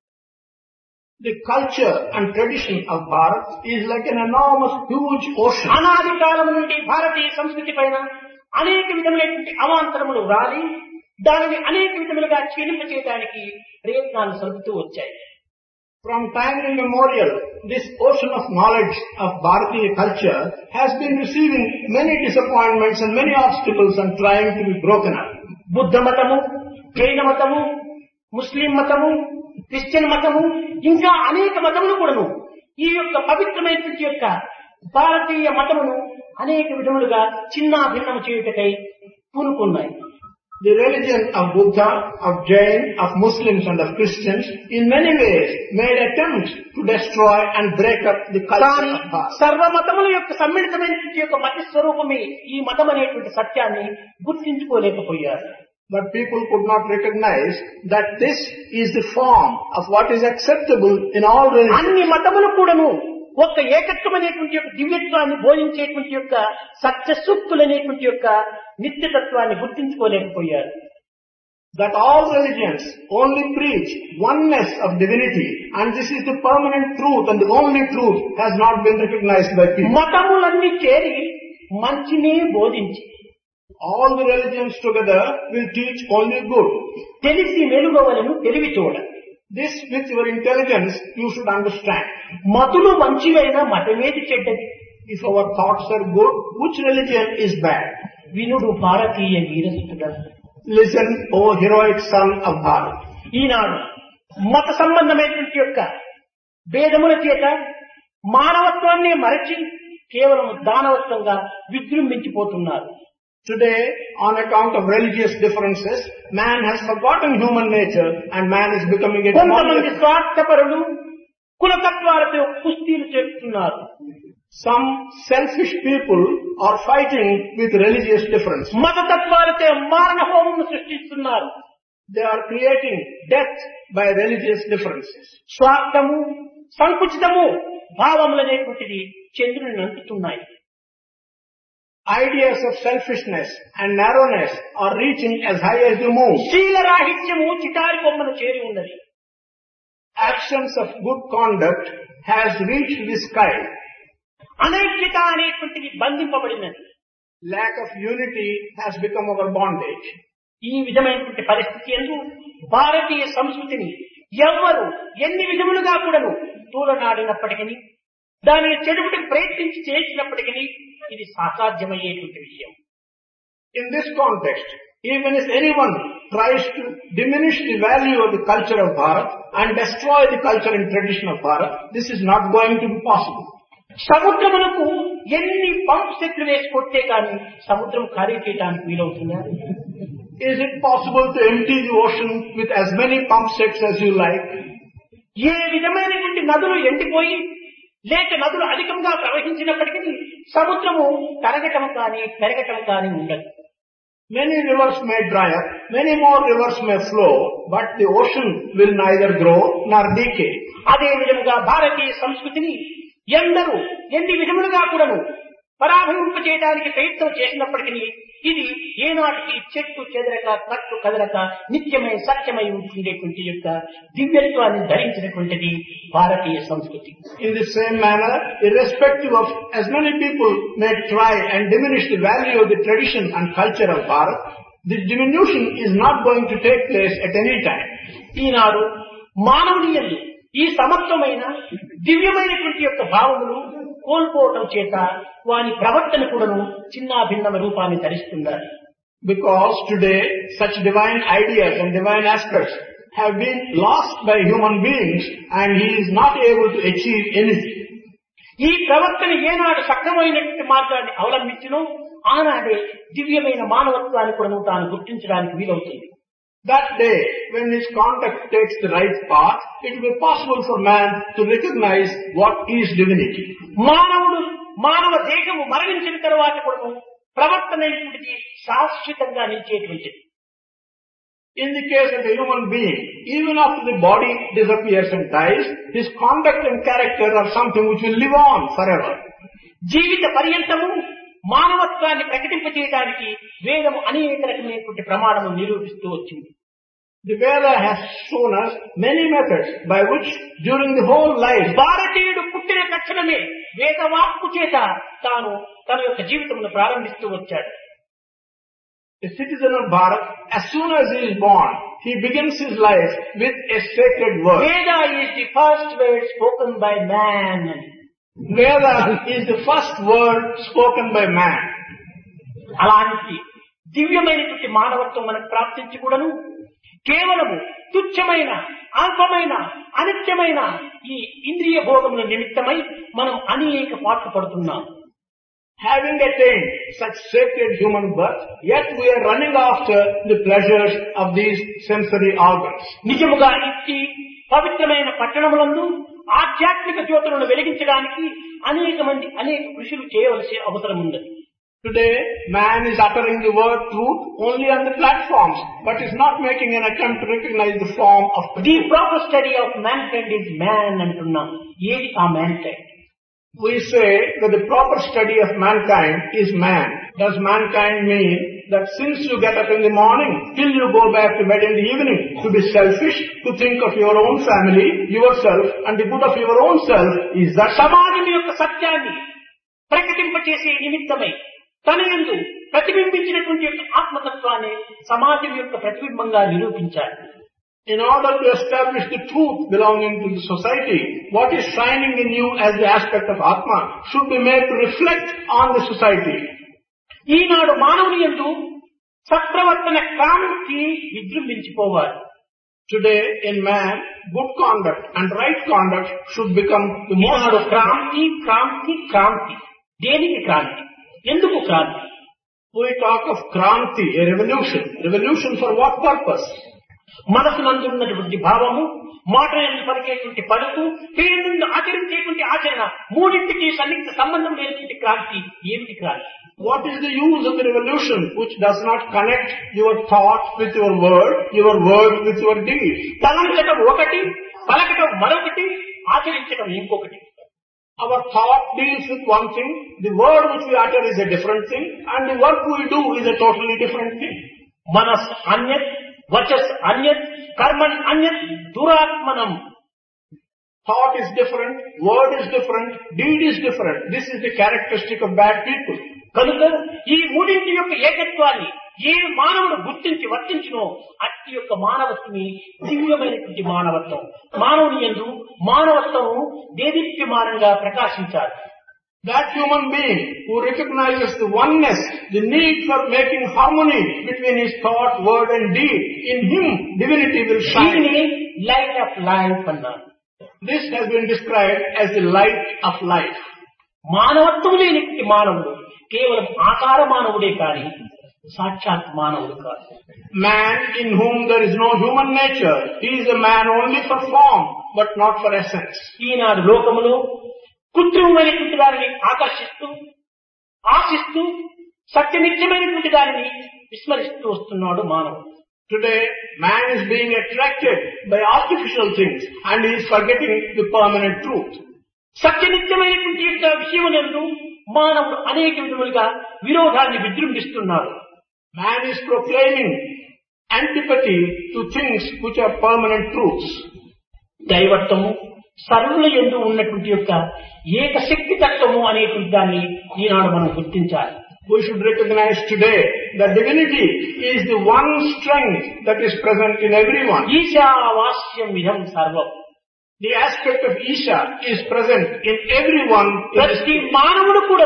The culture and tradition of Bharat is like an enormous, huge ocean. అనాది కాలం నుండి భారతీయ సంస్కృతి పైన అనేక విధములైనటువంటి అవాంతరములు రాలి దానిని అనేక విధములుగా క్షీణింపచేయడానికి ప్రయత్నాలు సలుపుతూ వచ్చాయి. From time immemorial, this ocean of knowledge of Bharatiya culture has been receiving many disappointments and many obstacles and trying to be broken up. Buddha మతము, జైన మతము, ముస్లిం మతము, క్రిస్టియన్ మతము, ఇంకా అనేక మతములు కూడాను ఈ యొక్క పవిత్రమైనటువంటి యొక్క భారతీయ మతమును అనేక విధములుగా చిన్నా భిన్నము చేయుటకై పూనుకున్నాయి. The religion of Buddha, of Jain, of Muslims and of Christians in many ways made attempts to destroy and break up the culture of Bharat. సర్వమతముల యొక్క సమ్మిళితమైనటువంటి యొక్క మత స్వరూపమే ఈ మతం అనేటువంటి సత్యాన్ని గుర్తించుకోలేకపోయారు. But people could not recognize that this is the form of what is acceptable in all religions. అన్ని మతములు కూడాను ఒక ఏకత్వమైనటువంటి యొక్క దివ్యత్వాన్ని బోధించేటువంటి యొక్క సత్య సూక్తులనేటువంటి యొక్క నిత్యతత్వాన్ని గుర్తించుకోలేకపోయారు. That all religions only preach oneness of divinity and this is the permanent truth and the only truth has not been recognized by people. మతములన్నీ చేరి మంచినే బోధించి all the religions together will teach only good. తెలిసి మెలుగవలను తెలివి చూడ. This with your intelligence you should understand. మతులు మంచివైనా మతమేది చెడ్డది. If our thoughts are good, which religion is bad? వినుడు భారతీయ వీరసుతుడా. Listen, O heroic son of Bharat. ఈనాడు మత సంబంధమైనటువంటి యొక్క భేదముల చేత మానవత్వాన్ని మరచి కేవలం దానవత్వంగా విజృంభించిపోతున్నారు. Today, on account of religious differences, man has forgotten human nature and man is becoming a కొంతమంది స్వార్థపరులు కులతత్వాలతో కుస్తీలు చేస్తున్నారు. Some selfish people are fighting with religious difference. మతతత్వాలతో మారణ హోమం సృష్టిస్తున్నారు. They are creating death by religious differences. స్వార్థము, సంకుచితము భావములనేటువంటిది చంద్రుని అంటుతున్నాయి. Ideas of selfishness and narrowness are reaching as high as the moon. శీలరాహిత్యము చిటారి బొమ్మను చేరి ఉన్నది. Absence of good conduct has reached the sky. అనైక్యత అనేటువంటిది బంధింపబడినది. Lack of unity has become our bondage. ఈ విధమైనటువంటి పరిస్థితి యందు భారతీయ సంస్కృతిని ఎవ్వరు ఎన్ని విధములుగా కూడాను తూలనాడినప్పటికీ, దానిని చెడుపుటకు ప్రయత్నించి చేసినప్పటికీ ఇది సాధ్యమయ్యేటువంటి విషయం. In this context, even if anyone tries to diminish the value of the culture of Bharat and destroy the culture and tradition of Bharat, this is not going to be possible. సముద్రమునకు ఎన్ని pump సెట్లు వేసి కొట్టే కానీ సముద్రం ఖాళీ చేయడానికి వీలవుతుందా? Is it possible to empty the ocean with as many pump sets as you like? ఏ విధమైనటువంటి నదులు ఎండిపోయి లేక నదులు అధికంగా ప్రవహించినప్పటికీ సముద్రము తరగటం కానీ పెరగటం కానీ ఉండదు. Many rivers may dry up, many more rivers may flow, but the ocean will neither grow nor decay. అదే విధముగా భారతీయ సంస్కృతిని ఎందరూ ఎన్ని విధములుగా కూడాను పరాభవింప చేయడానికి ప్రయత్నం చేసినప్పటికీ ఇది ఏనాటికి చెట్టు చెదరక కట్టు కదలక నిత్యమై సత్యమై ఉండేటువంటి యొక్క దివ్యత్వాన్ని ధరించినటువంటిది భారతీయ సంస్కృతి. In the same manner, irrespective of as many people may try and diminish the value of the tradition and culture of Bharat, the diminution is not going to take place at any time. ఈనాడు మానవునియందు ఈ సమత్వమైన దివ్యమైనటువంటి యొక్క భావములు కోల్పోవటం చేత వాని ప్రవర్తన కూడాను చిన్నాభిన్నమ రూపాన్ని ధరిస్తున్నారు. Because today such divine ideas and divine aspects have been lost by human beings and he is not able to achieve anything. ఈ ప్రవర్తన ఏనాడు సక్రమైనటువంటి మార్గాన్ని అవలంబించినో ఆనాడే దివ్యమైన మానవత్వాన్ని కూడాను తాను గుర్తించడానికి వీలవుతుంది. That day, when his conduct takes the right path, it will be possible for man to recognize what is divinity. మానవ దేహము మరణించిన తర్వాత కూడా ప్రవర్తన శాశ్వతంగా నిలిచేటువంటిది. In the case of a human being, even after the body disappears and dies, his conduct and character are something which will live on forever. జీవిత పర్యంతము మానవత్వాన్ని ప్రకటింపచేయడానికి వేదము అనేక రకమైనటువంటి ప్రమాణము నిరూపిస్తూ వచ్చింది. The Veda has shown us many methods by which during the whole life భారతీయుడు పుట్టిన తక్షణమే వేదవాక్కు చేత తాను తన యొక్క జీవితమును ప్రారంభిస్తూ వచ్చాడు. A citizen of Bharat, as soon as he is born, he begins his life with a sacred word. Veda is the first word spoken by man. Veda is the first word spoken by man. అలాంటి దివ్యమైనటువంటి మానవత్వం మనకు ప్రాప్తించి కూడాను కేవలము తుచ్చమైన అల్పమైన అనిత్యమైన ఈ ఇంద్రియ భోగముల నిమిత్తమై మనం అనేక పాట్లు పడుతున్నాం. Having attained such sacred human birth, yet we are running after the pleasures of these sensory organs. నిజముగా ఇట్టి పవిత్రమైన పట్టణములందు ఆధ్యాత్మిక జ్యోతులను వెలిగించడానికి అనేక కృషులు చేయవలసిన అవసరం ఉంది. Today, man is uttering the word truth only on the platforms, but is not making an attempt to recognize the form of the proper study of mankind is man అంటున్నాం. ఏది ఆ mankind? We say that the proper study of mankind is man. Does mankind mean that since you get up in the morning till you go back to bed in the evening, to be selfish, to think of your own family, yourself and the good of your own self? Is that సమాజం యొక్క సత్యాన్ని ప్రకటింపచేసే నిమిత్తమై తన యందు ప్రతిబింబించినటువంటి ఆత్మతత్వాన్ని సమాజం యొక్క ప్రతిబింబంగా నిరూపించాలి. In order to establish the truth belonging to the society, what is shining in you as the aspect of Atma should be made to reflect on the society. ఈనాడు మానవుని యందు సత్ప్రవర్తన Kranti విజృంభించిపోవాలి. Today in man, good conduct and right conduct should become the most. Kranti దేనికి క్రాంతి? ఎందుకు Kranti? We talk of Kranti, a revolution. Revolution for what purpose? మనసునందు ఉన్నటువంటి భావము, మాట నుండి పలికేటువంటి పలుకు, క్రియ నుండి ఆచరించేటువంటి ఆచరణ మూడింటికి సన్నిహిత సంబంధం లేనటువంటి క్రాంతి ఏమిటి Kranti? What is the use of the revolution which does not connect your thought with your word with your deed? తలంచటం ఒకటి, పలకటం మరొకటి, ఆచరించడం ఇంకొకటి. Our thought deals with one thing, the word which we utter is a different thing, and the work we do is a totally different thing. మనస్ అన్యత్, వచస్ అన్యత్, Karman అన్యత్, దురాత్మనం. Thought is different, word is different, deed is different. This is the characteristic of bad people. కనుక ఈ మూడింటి యొక్క ఏకత్వాన్ని ఏ మానవుడు గుర్తించి వర్తించునో అట్టి యొక్క మానవత్వమే దివ్యమైనటువంటి మానవత్వం. మానవుని యందు మానవత్వము దేదీప్యమానంగా ప్రకాశించాలి. That human being who recognizes the oneness, the need for making harmony between his thought, word and deed, in him divinity will shine. దీనిని లైట్ ఆఫ్ లైఫ్ అన్నారు. This has been described as the light of life. మానవత్వం లేనిటువంటి మానవుడు కేవలం ఆకార మానవుడే కాని సాక్షాత్ మానవుడు కాదు. Man in whom there is no human nature, he is a man only for form, but not for essence. ఈనాడు లోకములో కృత్రిమమైనటువంటి దానిని ఆకర్షిస్తూ ఆశిస్తూ సత్యనిత్యమైనటువంటి దానిని విస్మరిస్తూ వస్తున్నాడు మానవుడు. Today, man is being attracted by artificial things and he is forgetting the permanent truth. సత్యనిత్యమైనటువంటి యొక్క విషయమునందు మానవుడు అనేక విధములుగా విరోధాన్ని విజృంభిస్తున్నాడు. Man is proclaiming antipathy to things which are permanent truths. దైవత్వము సర్వుల యందు ఉన్నటువంటి యొక్క ఏకశక్తి తత్వము అనేటువంటి దాన్ని ఈనాడు మనం గుర్తించాలి. We should recognize today that divinity is the one strength that is present in everyone. ఈశావాస్యం ఇదం సర్వం. The aspect of Isha is present in everyone. ప్రతి మానవుడు కూడా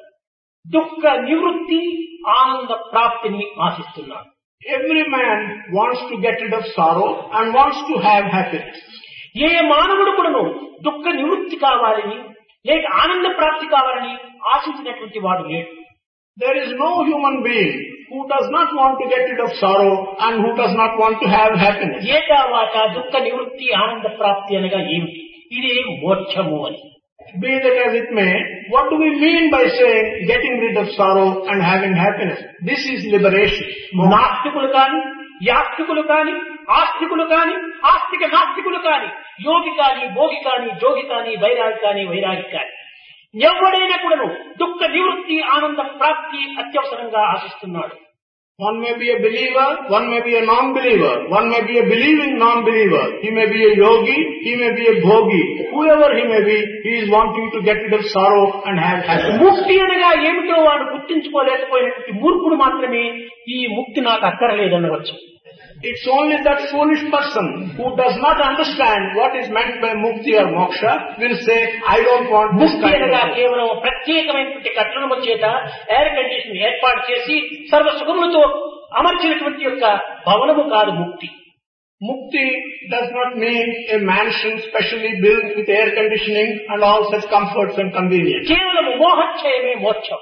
దుఃఖ నివృత్తి ఆనంద ప్రాప్తిని ఆశిస్తున్నాడు. Every man wants to get rid of sorrow and wants to have happiness. ఏ మానవుడు కూడాను దుఃఖ నివృత్తి కావాలని లేక ఆనంద ప్రాప్తి కావాలని ఆశించినటువంటి వాడు లేడు. There is no human being who does not want to get rid of sorrow and who does not want to have happiness. ఏకావాత దుఃఖ నివృత్తి ఆనంద ప్రాప్తి అనగా ఏమిటి? ఇదే మోక్షము అని. Be that as it may, what do we mean by saying getting rid of sorrow and having happiness? This is liberation. నాస్తికులు కాని, యాస్తికులు కాని, ఆస్తికులు కాని, ఆస్తిక నాస్తికులు కాని, యోగి కాని, భోగి కాని, జోగి కాని, వైరాగి కాని, వైరాగి కాని, ఎవడైనా కూడాను దుఃఖ నివృత్తి ఆనంద ప్రాప్తి అత్యవసరంగా ఆశిస్తున్నాడు. One may be a believer, one may be a non-believer, one may be a believing non-believer, he may be a yogi, he may be a bhogi, whoever he may be, he is wanting to get rid of sorrow and have happiness. ముక్తి అనగా ఏమిటో వాడు గుర్తించుకోలేకపోయినటువంటి మూర్ఖుడు మాత్రమే ఈ ముక్తి నాకు అక్కర్లేదనవచ్చు. It's only that foolish person who does not understand what is meant by mukti or moksha will say, I don't want this ముక్తి kind అనగా of... కేవలం ప్రత్యేకమైనటువంటి కట్టడము చేత ఎయిర్ కండిషన్ ఏర్పాటు చేసి సర్వ సుఖములతో అమర్చినటువంటి యొక్క భవనము కాదు ముక్తి. Mukti does not mean a mansion specially built with air conditioning and all such comforts and convenience. కేవలము మోహక్షయమే మోక్షం.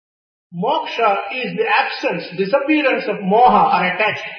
Moksha is the absence, disappearance of moha or attachment.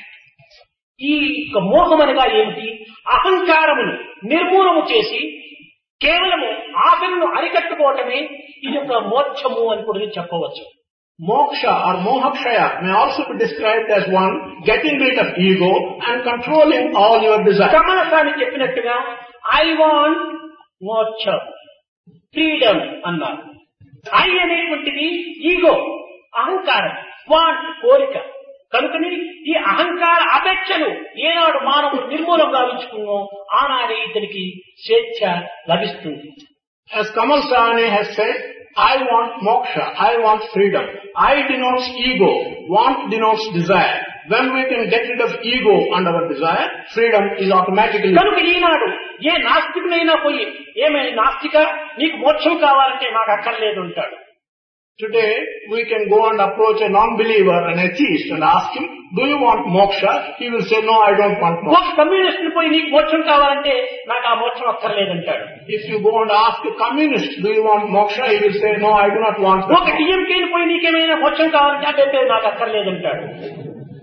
ఈ యొక్క మోహం అనగా ఏమిటి? అహంకారమును నిర్మూలము చేసి కేవలము ఆశలను అరికట్టుకోవటమే ఈ యొక్క మోక్షము అని కూడా చెప్పవచ్చు. Moksha or mohakshaya may also be described as one getting rid of ego and controlling all your desires. కమలసాని చెప్పినట్టుగా ఐ వాంట్ మోక్షం, ఫ్రీడమ్ అన్నారు. ఐ అనేటువంటిది ఈగో, అహంకారం, వాంట్ కోరిక. కనుకని ఈ అహంకార అపేక్షలు ఏనాడు మానవుడు నిర్మూలం గావించుకున్నో ఆనాడే ఇతనికి స్వేచ్ఛ లభిస్తుంది. As Kamal Sahani has said, I want moksha, I want freedom. I denotes ego, want denotes desire. When we can get rid of ego and our desire, freedom is automatically... కనుక ఈనాడు ఏ నాస్తికునైనా పోయి ఏమైనా నాస్తిక నీకు మోక్షం కావాలంటే నాకు అక్కర్లేదు అంటాడు. Today, we can go and approach a non-believer, an atheist, and ask him, do you want moksha? He will say, no, I don't want moksha. ఒక కమ్యూనిస్ట్ పోయి నీకు మోక్షం కావాలంటే నాకు ఆ మోక్షం అక్కర్లేదంటాడు. If you go and ask a communist, do you want moksha? He will say, no, I do not want ఒక moksha. టీఎంకేని పోయి నీకేమైనా మోక్షం కావాలంటే అంటే నాకు అక్కర్లేదంటాడు.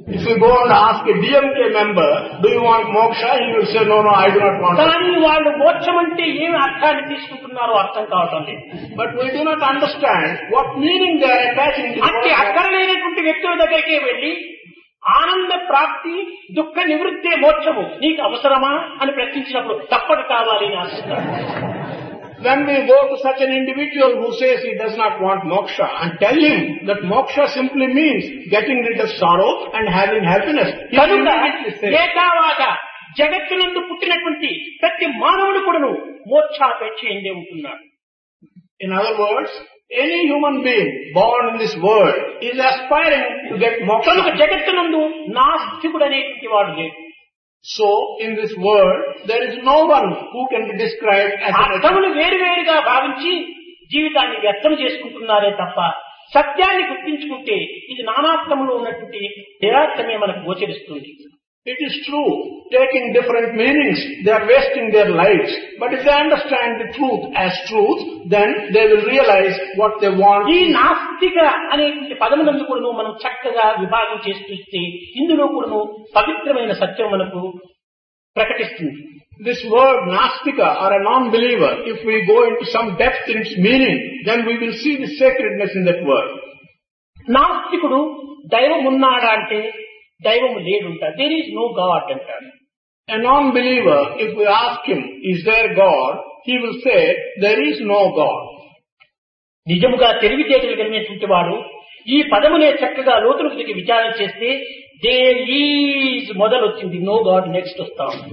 If you go and ask a DMK member, do you want moksha? He will say, no, I do not want moksha. కానీ వాళ్ళు మోక్షం అంటే ఏమి అర్థాన్ని తీసుకుంటున్నారో అర్థం కావటం లేదు. But we do not understand what meaning they are attaching to అంటే moksha. అక్కడ లేనటువంటి వ్యక్తుల దగ్గరికి వెళ్ళి ఆనంద ప్రాప్తి దుఃఖ నివృత్తే మోక్షము నీకు అవసరమా అని ప్రశ్నించినప్పుడు తప్పక కావాలి అని ఆశిస్తారు. When we go to such an individual who says he does not want moksha and tell him that moksha simply means getting rid of sorrow and having happiness, he will కనుక immediately say, ఏకావాగా జగత్తునందు పుట్టినటువంటి ప్రతి మానవుడు కూడాను మోక్షాపేక్ష ఎందే ఉంటున్నాడు. in other words, any human being born in this world is aspiring to get moksha. కనుక జగత్తునందు నాస్తికుడు అనేటువంటి వాడు లేడు. So, in this world, there is no one who can be described as an అర్థములు వేరువేరుగా భావించి జీవితాన్ని వ్యర్థం చేసుకుంటున్నారే తప్ప సత్యాన్ని గుర్తించుకుంటే ఇది నానార్థములో ఉన్నటువంటి నిరార్థమే మనకు గోచరిస్తుంది. It is true, taking different meanings, they are wasting their lives. But if they understand the truth as truth, then they will realize what they want. ఈ నాస్తిక అనేటువంటి పదమునందు కూడాను మనం చక్కగా విభాగం చేసి చూస్తే ఇందులో కూడాను పవిత్రమైన సత్యం మనకు ప్రకటిస్తుంది. This word Nastika or a non-believer, if we go into some depth in its meaning, then we will see the sacredness in that word. నాస్తికుడు దైవం ఉన్నాడా అంటే దైవము లేడుంటాడు. దేర్ ఈజ్ నో గాడ్ అంటాడు. A non-believer, if we ask him, is there God? He will say, there is no God. నిజముగా తెలివితేటలు కలిగినటువంటి వాడు ఈ పదమునే చక్కగా లోతులకు దిగి విచారణ చేస్తే దేర్ ఈజ్ మొదలు వచ్చింది, నో గాడ్ నెక్స్ట్ వస్తా ఉంది.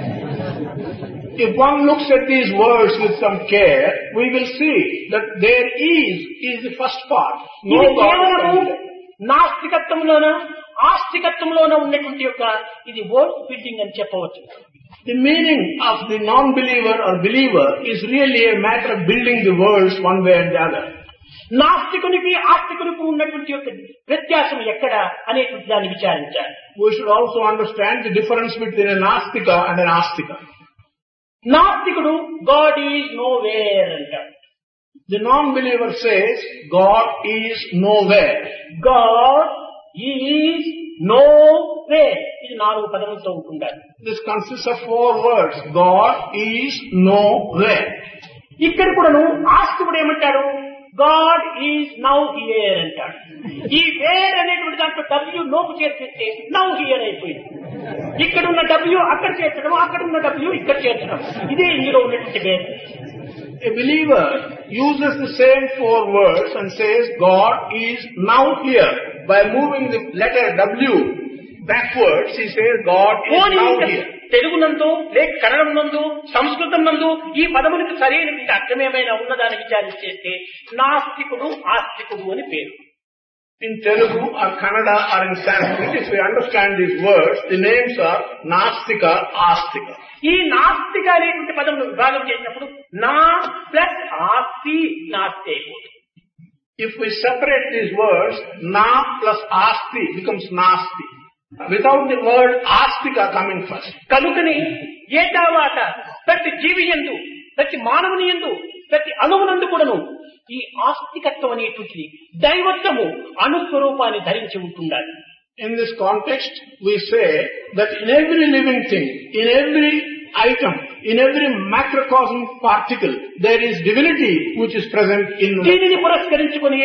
If one looks at these words with some care, we will see that there is the first part. No ఇది God. కేవలము నాస్తికత్వంలోన ఆస్తికత్వంలోన ఉన్నటువంటి యొక్క ఇది వర్డ్ బిల్డింగ్ అని చెప్పవచ్చు. The meaning of the non-believer or believer is really a matter of building the worlds one way and the other. నాస్తికునికి ఆస్తికునికి ఉన్నటువంటి యొక్క వ్యత్యాసం ఎక్కడ అనేటువంటి దాన్ని విచారించాలి. We should also understand the difference between a Nastika and an Astika. నాస్తికుడు God is nowhere అంటాడు. The non-believer says, God is nowhere. God is nowhere. ఇది 4 పదములతో ఉంటుండాలి. This consists of 4 words. God is nowhere. ఇక్కడ కూడాను ఆస్తికుడు ఏమంటాడు, God is now here అంటాడు. ఈ where అనేటువంటి దాంట్లో డబ్ల్యూ నోకు చేర్చేస్తే నౌ హియర్ అయిపోయింది. ఇక్కడ ఉన్న డబ్ల్యూ అక్కడ చేర్చడం, అక్కడ ఉన్న డబ్ల్యూ ఇక్కడ చేర్చడం, ఇదే ఇందులో ఉన్నటువంటి where. A believer uses the same 4 words and says, God is now here. By moving the letter W backwards, he says, God is now here. Telugu నందు లేక కన్నడం నందు సంస్కృతం నందు ఈ పదములకు సరైనటువంటి అర్థమేమైనా ఉన్నదాన్ని విచారిస్తే నాస్తికుడు ఆస్తికుడు అని పేరు. In Telugu or Kannada or in Sanskrit, if we understand these words, the names are Nastika, Astika. ఈ నాస్తిక అనేటువంటి పదమును విభాగం చేసినప్పుడు నా ప్లస్ ఆస్తి నాస్తి అయిపోతుంది. If we separate these words, Na plus Asti becomes Nasti. Without the word Astika coming first. కనుకని ఏటావాత ప్రతి జీవి యందు ప్రతి మానవుని యందు ప్రతి అణువునందు కూడాను ఈ ఆస్తికత్వం అనేటువంటిది దైవత్వము అణుస్వరూపాన్ని ధరించి ఉంటుండాలి. In this context, we say that in every living thing, in every item, in every macrocosm particle, there is divinity which is present in. దీనిని పురస్కరించుకుని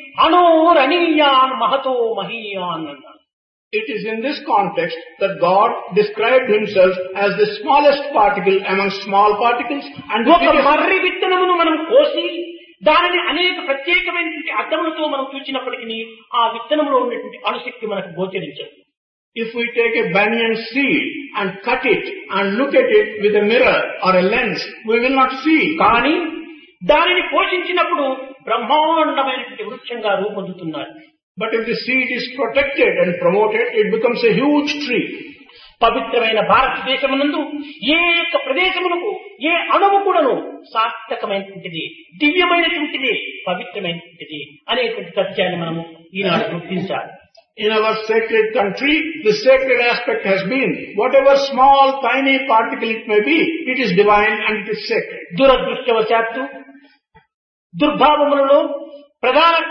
అణోరణీయాన్ మహతో మహీయాన్ అన్నారు. It is in this context that God described himself as the smallest particle among small particles and the ఒక biggest. మర్రి విత్తనమును మనం కోసి దానిని అనేక ప్రత్యేకమైనటువంటి అర్థములతో మనం చూసినప్పటికీ ఆ విత్తనంలో ఉన్నటువంటి అణుశక్తి మనకు గోచరించదు. If we take a banyan seed and cut it and look at it with a mirror or a lens, we will not see. కానీ దానిని పోషించినప్పుడు బ్రహ్మాండమైనటువంటి వృక్షంగా రూపొందుతున్నారు. But if the seed is protected and promoted, it becomes a huge tree. పవిత్రమైన భారతదేశమునందు ఏ యొక్క ప్రదేశమునకు ఏ అణువు కూడాను సార్థకమైనటువంటిది, దివ్యమైనటువంటిది, పవిత్రమైనటువంటిది అనేటువంటి సత్యాన్ని మనము ఈనాడు గుర్తించాలి. In our sacred country, the sacred aspect has been, whatever small, tiny particle it may be, it is divine and it is sacred. దురదృష్టవశాత్తు దుర్భావములలో ప్రధాన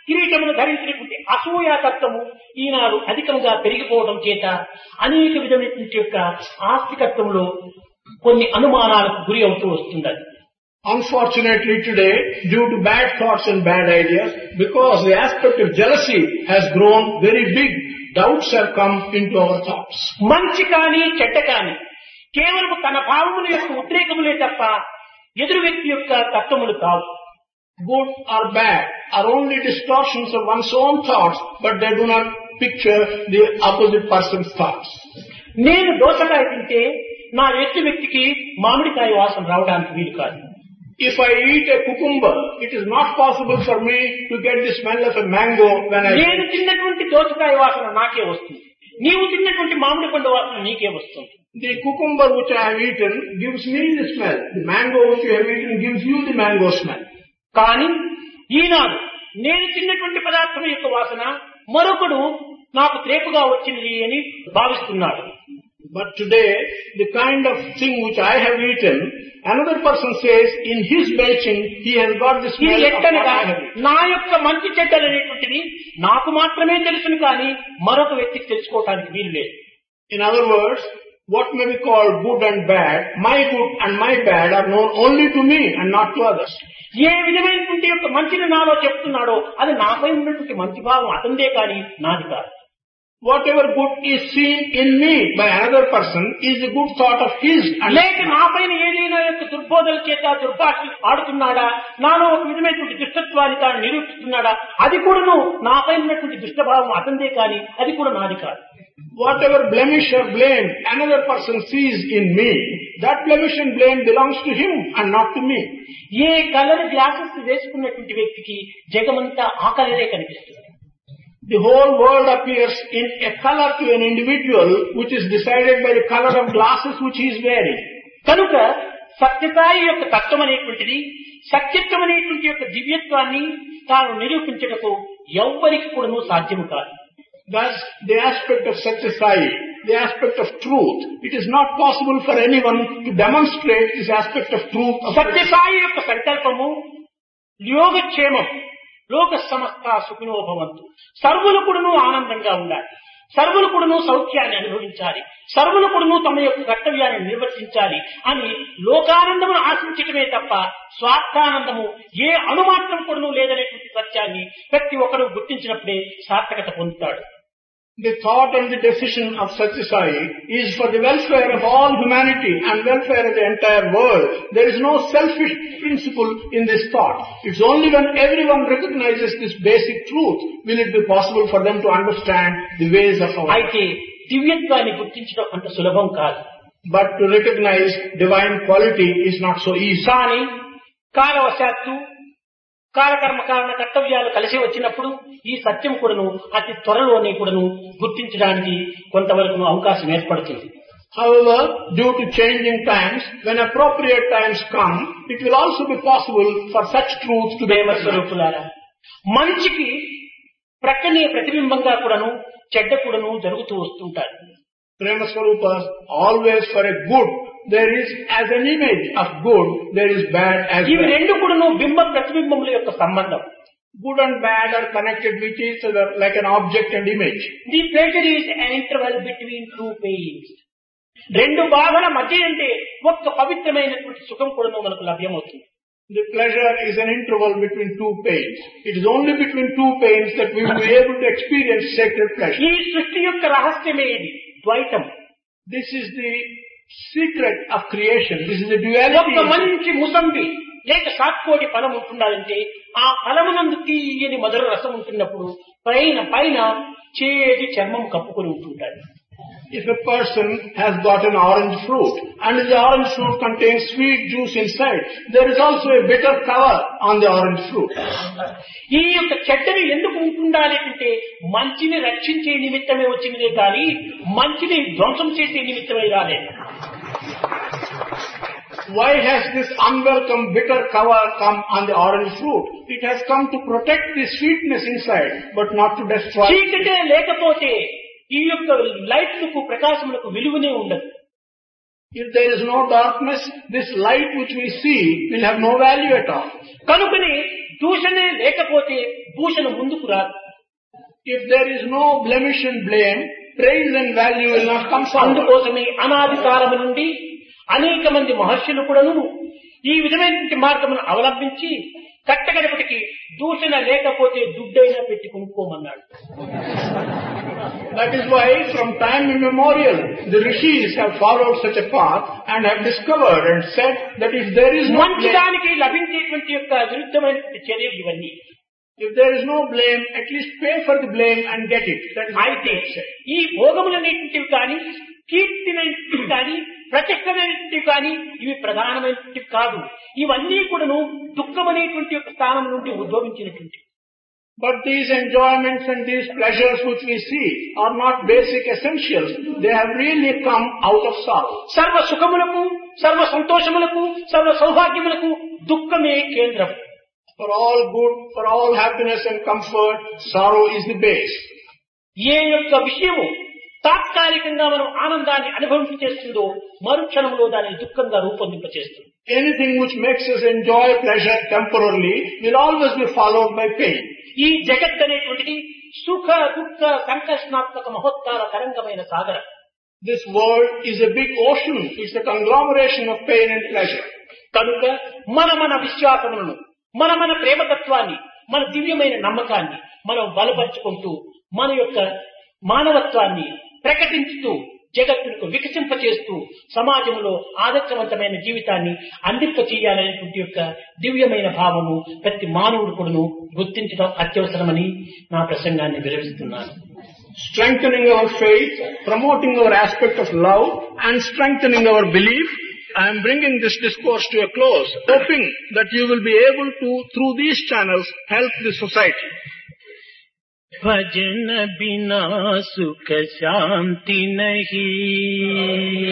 కిరీటమును ధరించినటువంటి అసూయాతత్వము ఈనాడు అధికంగా పెరిగిపోవడం చేత అనేక విధమైనటువంటి యొక్క ఆస్తికత్వంలో కొన్ని అనుమానాలకు గురి అవుతూ వస్తున్నది. Unfortunately today, due to bad thoughts and bad ideas, because the aspect of jealousy has grown very big, doubts have come into our thoughts. మంచి కానీ చెడ్డ కానీ కేవలం తన భావముల యొక్క ఉద్రేకములే తప్ప ఎదురు వ్యక్తి యొక్క తత్వములు కావు. Good or bad are only distortions of one's own thoughts, but they do not picture the opposite person's thoughts. నేను దోసకాయ తింటే నా ఎదుటి వ్యక్తికి మామిడికాయ వాసన రావడానికి వీలు కాదు. If I eat a cucumber, it is not possible for me to get the smell of a mango when I నేను తిన్నటువంటి దోసకాయ వాసన నాకే వస్తుంది, నీవు తిన్నటువంటి మామిడి పండు వాసన నీకే వస్తుంది. The cucumber which I have eaten gives me the smell. The mango which you have eaten gives you the mango smell. కానీ ఈనాడు నేను తిన్నటువంటి పదార్థం యొక్క వాసన మరొకడు నాకు త్రేపుగా వచ్చింది అని భావిస్తున్నాడు. But today, the kind of thing which I have eaten, another person says in his belching he has got the ఇది smell of what ఎట్టనగా I have eaten. నా యొక్క మంచి చెడ్డలు అనేటువంటిది నాకు మాత్రమే తెలుసును కానీ మరొక వ్యక్తికి తెలుసుకోవటానికి వీలు లేదు. In other words, what may be called good and bad, my good and my bad are known only to me and not to others. ఏ విధమైనటువంటి యొక్క మంచిని నాలో చెప్తున్నాడో అది నాపై ఉన్నటువంటి మంచి భావం అతందే కానీ నాది కాదు. Whatever good is seen in me by another person is the good thought of his. లేక నాపైన ఏదైనా యొక్క దుర్బోధల చేత దుర్భాషలు ఆడుతున్నాడా, నాలో ఒక విధమైనటువంటి దుష్టత్వాన్ని తాను నిరూపిస్తున్నాడా, అది కూడాను నాపై ఉన్నటువంటి దుష్టభావం అతందే కానీ అది కూడా నాది కాదు. Whatever blemish or blame another person sees in me, that blemish and blame belongs to him and not to me. ఏ కలర్ గ్లాసెస్ వేసుకున్నటువంటి వ్యక్తికి జగమంతా ఆ కలరే కనిపిస్తుంది. The whole world appears in a color to an individual which is decided by the color of glasses which he is wearing. కనుక సత్యసాయి యొక్క తత్వం అనేటువంటిది, సత్యత్వం అనేటువంటి యొక్క దివ్యత్వాన్ని తాను నిరూపించటకు ఎవ్వరికి కూడాను సాధ్యము కాదు. Thus, the aspect of Satya Sai, the aspect of truth, it is not possible for anyone to demonstrate this aspect of truth. Sathya Sai యొక్క సంకల్పము యోగక్షేమం, లోక సమస్త సుఖినో భవంతు, సర్వులు కూడాను ఆనందంగా ఉండాలి, సర్వులు కూడాను సౌఖ్యాన్ని అనుభవించాలి, సర్వులు కూడాను తమ యొక్క కర్తవ్యాన్ని నిర్వర్తించాలి అని లోకానందమును ఆశించటమే తప్ప స్వార్థానందము ఏ అణుమాత్రం కూడాను లేదనేటువంటి సత్యాన్ని ప్రతి ఒక్కరూ గుర్తించినప్పుడే సార్థకత పొందుతాడు. The thought and the decision of Satya Sai is for the welfare of all humanity and welfare of the entire world. There is no selfish principle in this thought. It's only when everyone recognizes this basic truth will it be possible for them to understand the ways of our life. అయితే దివ్యత్వాన్ని గుర్తించడం అంత సులభం కాదు. But to recognize divine quality is not so easy. కానీ కాలవశాత్తు కాలకర్మ కారణ కర్తవ్యాలు కలిసి వచ్చినప్పుడు ఈ సత్యం కూడాను అతి త్వరలోనే కూడాను గుర్తించడానికి కొంతవరకు అవకాశం ఏర్పడుతుంది. However, due to changing times, when appropriate times come, it will also be possible for such truth to be స్వరూపులారా, మంచికి ప్రక్కనే ప్రతిబింబంగా కూడాను చెడ్డ కూడాను జరుగుతూ వస్తుంటారు. Prema Swarupas, always for a good, there is as an image of good, there is bad as ఇవి well. రెండు కూడాను బింబ ప్రతిబింబముల యొక్క సంబంధం. Good and bad are connected with each other like an object and image. The pleasure is an interval between two pains. రెండు బాధల మధ్య అంటే ఒక్క పవిత్రమైనటువంటి సుఖం కూడాను మనకు లభ్యమవుతుంది. The pleasure is an interval between two pains. It is only between two pains that we will be able to experience sacred pleasure. ఈ సృష్టి యొక్క రహస్యమే ఇది ద్వైతం. This is the secret of creation. This is the duality. ఒక మంచి ముసంబి లేక సాత్కోటి ఫలం ఉంటుండాలంటే ఆ ఫలమునందు తీయని మధుర రసం ఉంటున్నప్పుడు పైన చేదు చర్మం కప్పుకొని ఉంటుంటాడు. If a person has got an orange fruit and the orange fruit contains sweet juice inside, there is also a bitter cover on the orange fruit. ఈ యొక్క చెడ్డని ఎందుకు ఉంటుండాలి అంటే మంచిని రక్షించే నిమిత్తమే వచ్చినదే కానీ మంచిని ధ్వంసం చేసే నిమిత్తమే రాలేదు. Why has this unwelcome bitter cover come on the orange fruit? It has come to protect the sweetness inside, but not to destroy. చీకటే లేకపోతే ఈ యొక్క లైట్లకు ప్రకాశములకు విలువనే ఉండదు. If there is no darkness, this light which we see will have no value at all. కనుకనే దూషణే లేకపోతే భూషణ ముందుకు రాదు. If there is no blemish and blame, praise and value will not come forward. అందుకోసమే అనాది కాలము నుండి అనేక మంది మహర్షులు కూడాను ఈ విధమైనటువంటి మార్గమును అవలంబించి కట్టగడపటికి దూషణ లేకపోతే దుడ్డైనా పెట్టి కొనుక్కోమన్నాడు. That is why from time immemorial the rishis have followed such a path and have discovered and said that if there is no మంచి blame, దానికి లభించేటువంటి యొక్క విరుద్ధమైనటువంటి చర్యలు ఇవన్నీ. if there is no blame, at least pay for the blame and get it. That is what అయితే they said. ఈ భోగములనేటువంటివి కానీ కీర్తిమైనటువంటివి కానీ ప్రతిష్టమైనటువంటివి కానీ ఇవి ప్రధానమైనటువంటివి కాదు. ఇవన్నీ కూడాను దుఃఖమనేటువంటి యొక్క స్థానం నుండి ఉద్భవించినటువంటి. But these enjoyments and these pleasures which we see are not basic essentials. They have really come out of sorrow. సర్వ సుఖములకు, సర్వ సంతోషములకు, సర్వ సౌభాగ్యములకు దుఃఖమే కేంద్రం. For all good, for all happiness and comfort, sorrow is the base. ఏ యొక్క విషయము తాత్కాలికంగా మనం ఆనందాన్ని అనుభవించేస్తుందో మరుక్షణంలో దానిని దుఃఖంగా రూపొందింపచేస్తుంది. Anything which makes us enjoy pleasure temporarily will always be followed by pain. ఈ జగత్ అనేటువంటిది సుఖ దుఃఖ సంకర్షణాత్మక మహోత్తార తరంగమైన సాగరం. This world is a big ocean. It's a conglomeration of pain and pleasure. కనుక మన విశ్వాసములను, మన ప్రేమతత్వాన్ని, మన దివ్యమైన నమ్మకాన్ని మనం బలపరుచుకుంటూ మన యొక్క మానవత్వాన్ని ప్రకటించుతూ జగత్తుకు వికసింపచేస్తూ సమాజంలో ఆదర్శవంతమైన జీవితాన్ని అందింపచేయాలనేటువంటి యొక్క దివ్యమైన భావము ప్రతి మానవుడు కూడాను గుర్తించడం అత్యవసరమని నా ప్రసంగాన్ని విరమిస్తున్నాను. Strengthening our faith, promoting our aspect of love and strengthening our belief, I am bringing this discourse to a close, hoping that you will be able to, through these channels, help the society. भजन बिना सुख शांति नहीं,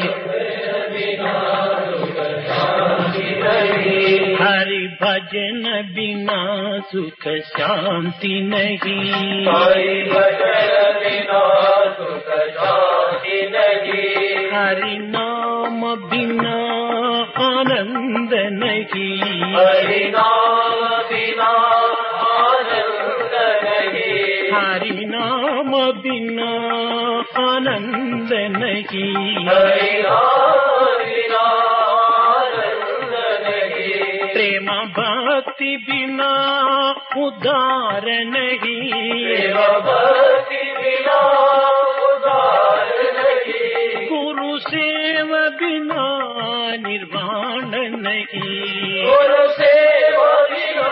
हरि भजन बिना सुख शांति नहीं, हरि भजन बिना सुख शांति नहीं, हरि नाम बिना आनंद नहीं, हरि नाम बिना आनंद नहीं, हरि नाम बिना आनंद नहीं, हरि नाम बिना आनंद नहीं, प्रेम भक्ति बिना उद्धार नहीं, प्रेम भक्ति बिना उद्धार नहीं, गुरु सेव बिना निर्वाण नहीं, गुरु सेव बिना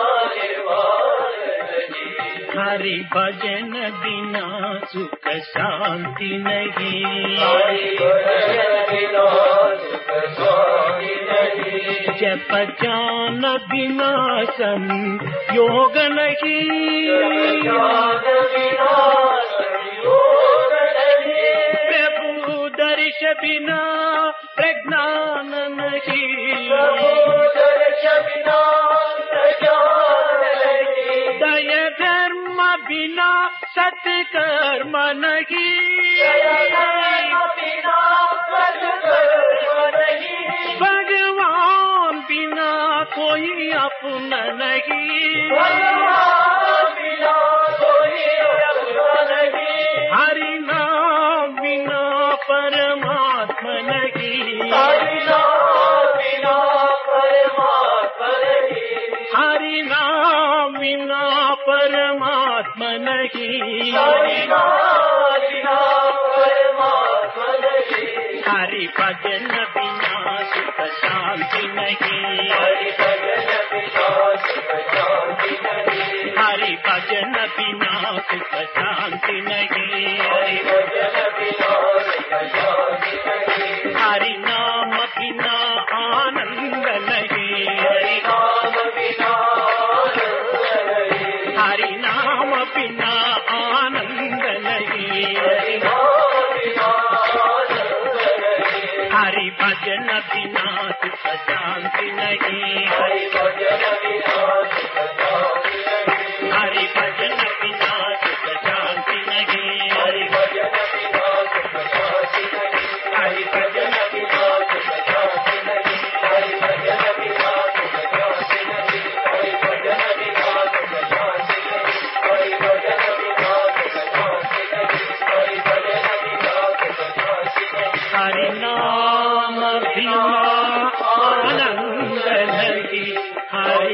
हरि भजन बिना सुख शांति नहीं, हरि भजन बिना सुख शांति नहीं, जप ज्ञान बिना संयोग नहीं, ज्ञान बिना संयोग नहीं, प्रभु दर्श बिना प्रज्ञान नहीं, प्रभु दर्श बिना प्रज्ञान नहीं, दय धर्म बिना सत्कर्म नहीं, बिना सत्कर्म नहीं, भगवान बिना कोई अपना नहीं, भगवान बिना कोई अपना नहीं, हरि नाम बिना परमात्मा नहीं, हरि नाम बिना परमात्मा नहीं, हरि नाम बिना परमात्मा नहीं, हरि नाम बिना परमात्मा नहीं, हरि भजन बिना सुख शांति नहीं, हरि भजन बिना सुख शांति नहीं, हरि भजन बिना सुख शांति नहीं, हरि भजन बिना सुख शांति नहीं, हरि नाम बिना आनंद नहीं, हरि नाम बिना हरि नाम बिना आनंद नहीं, हरि नाम बिना आनंद नहीं, हरि भजन बिना सुख शांति नहीं, हरि भजन बिना सुख शांति नहीं, हरि भजन बिना सुख शांति नहीं, हरि भजन बिना सुख शांति नहीं, हरि भजन बिना सुख शांति नहीं, हरि भजन बिना सुख शांति नहीं, हरि भजन बिना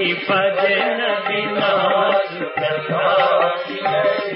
भजन बिना सुख शांति नहीं।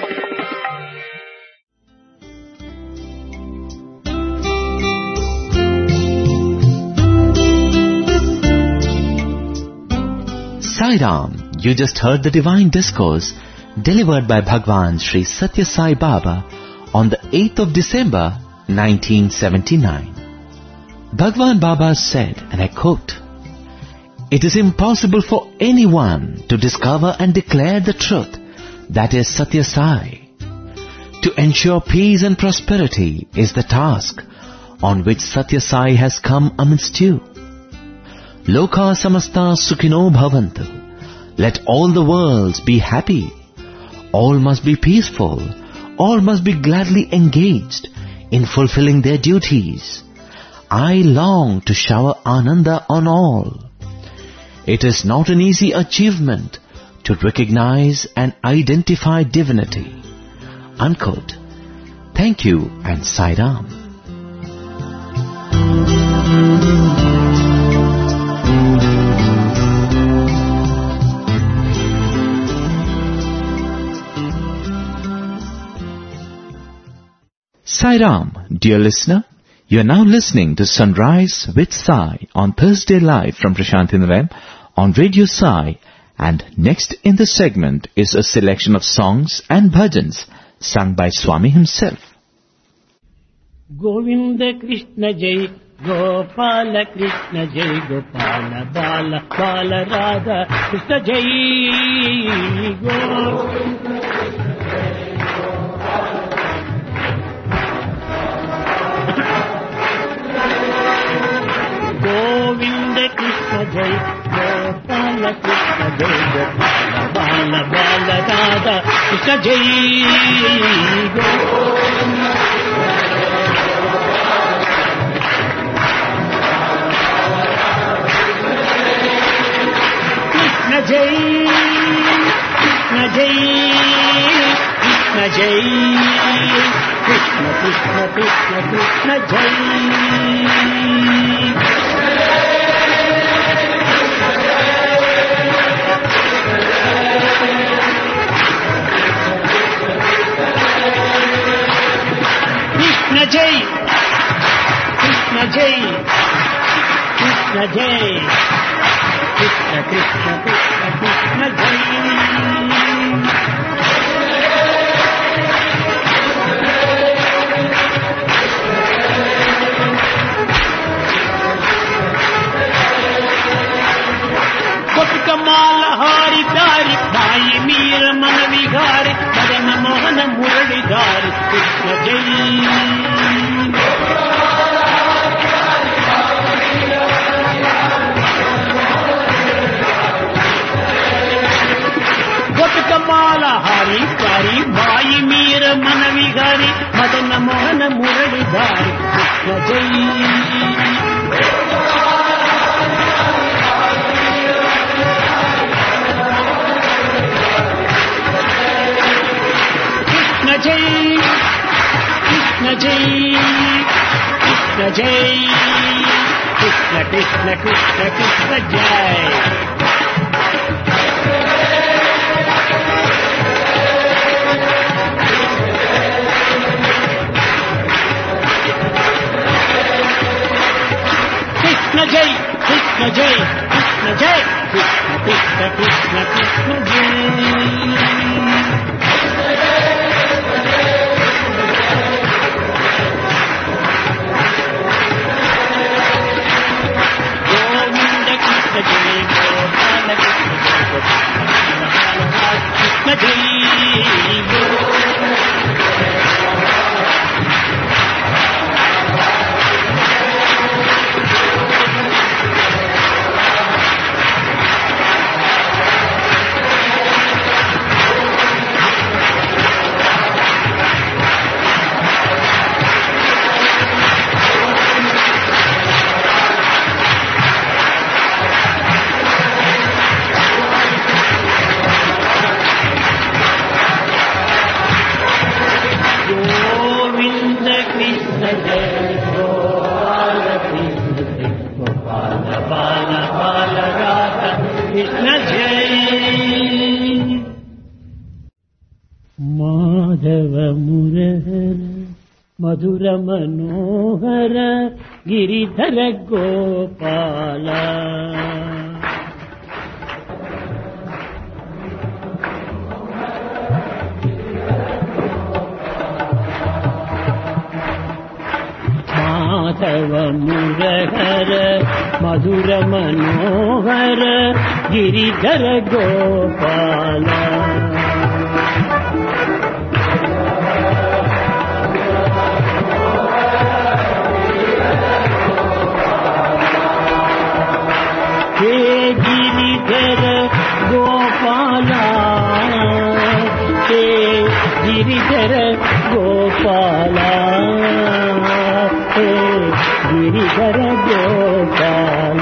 Sai Ram, you just heard the divine discourse delivered by Bhagwan Sri Satya Sai Baba on the 8th of December 1979. Bhagwan Baba said, and I quote, "It is impossible for anyone to discover and declare the truth, that is Satya Sai. To ensure peace and prosperity is the task on which Satya Sai has come amidst you. Loka samasta sukhino bhavantu. Let all the worlds be happy. All must be peaceful. All must be gladly engaged in fulfilling their duties. I long to shower Ananda on all. It is not an easy achievement to recognize and identify divinity." Unquote. Thank you and Sai Ram. Sai Ram, dear listener, you are now listening to Sunrise with Sai on Thursday live from Prashanthi Nilayam on Radio Sai, and next in the segment is a selection of songs and bhajans sung by Swami himself. Govinda Krishna Jai, Gopala Krishna Jai, Gopala Bala Bala Radha Krishna Jai, Govinda Krishna Jai, Gopala Krishna Jai, Gopala Bala Bala Radha Krishna Jai, Govinda Krishna Jai, Krishna Jai, Krishna Jai, Krishna Krishna Krishna Krishna Jai. Krishna Jai, Krishna Jai, Krishna Jai, Krishna Krishna Krishna Krishna Jai. Gopikamala Hari Dari, Bhai Meera Mana Vihari, Madana Mohana Murali Dhari, Krishna Jai. Gopikamala Hari Dari, Bhai Meera Mana Vihari, Madana Mohana Murali Dhari, Krishna Jai. Krishna Jai, Krishna Jai, Krishna Jai, Krishna Krishna Krishna Krishna Jai. Krishna Jai, Krishna Jai, Krishna Jai, Krishna Krishna Krishna Krishna Jai. Madhava మురహర మధుర మనోహర గిరిధర గోపాల మాధవ మురహర మధుర మనోహర గిరిధర గోపాల हे गिरिधर गोपाल हे गिरिधर गोपाल हे गिरिधर गोपाल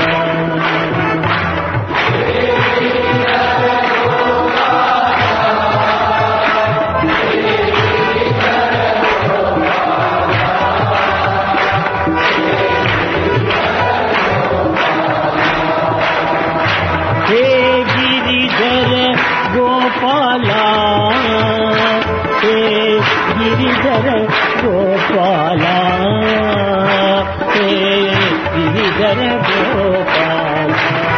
गोपाला हे गिरिधर गोपाला हे गिरिधर गोपाला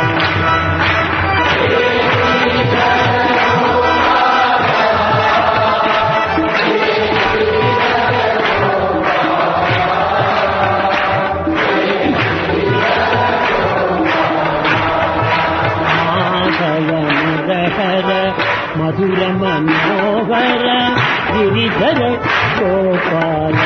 मधुर मनोहर गिरिधर गोपाल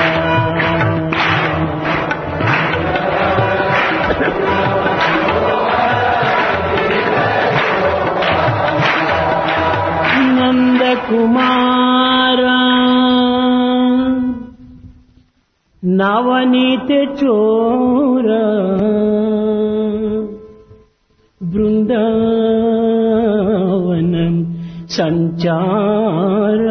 नंद कुमार नवनीत चोर वृंदावनम संचार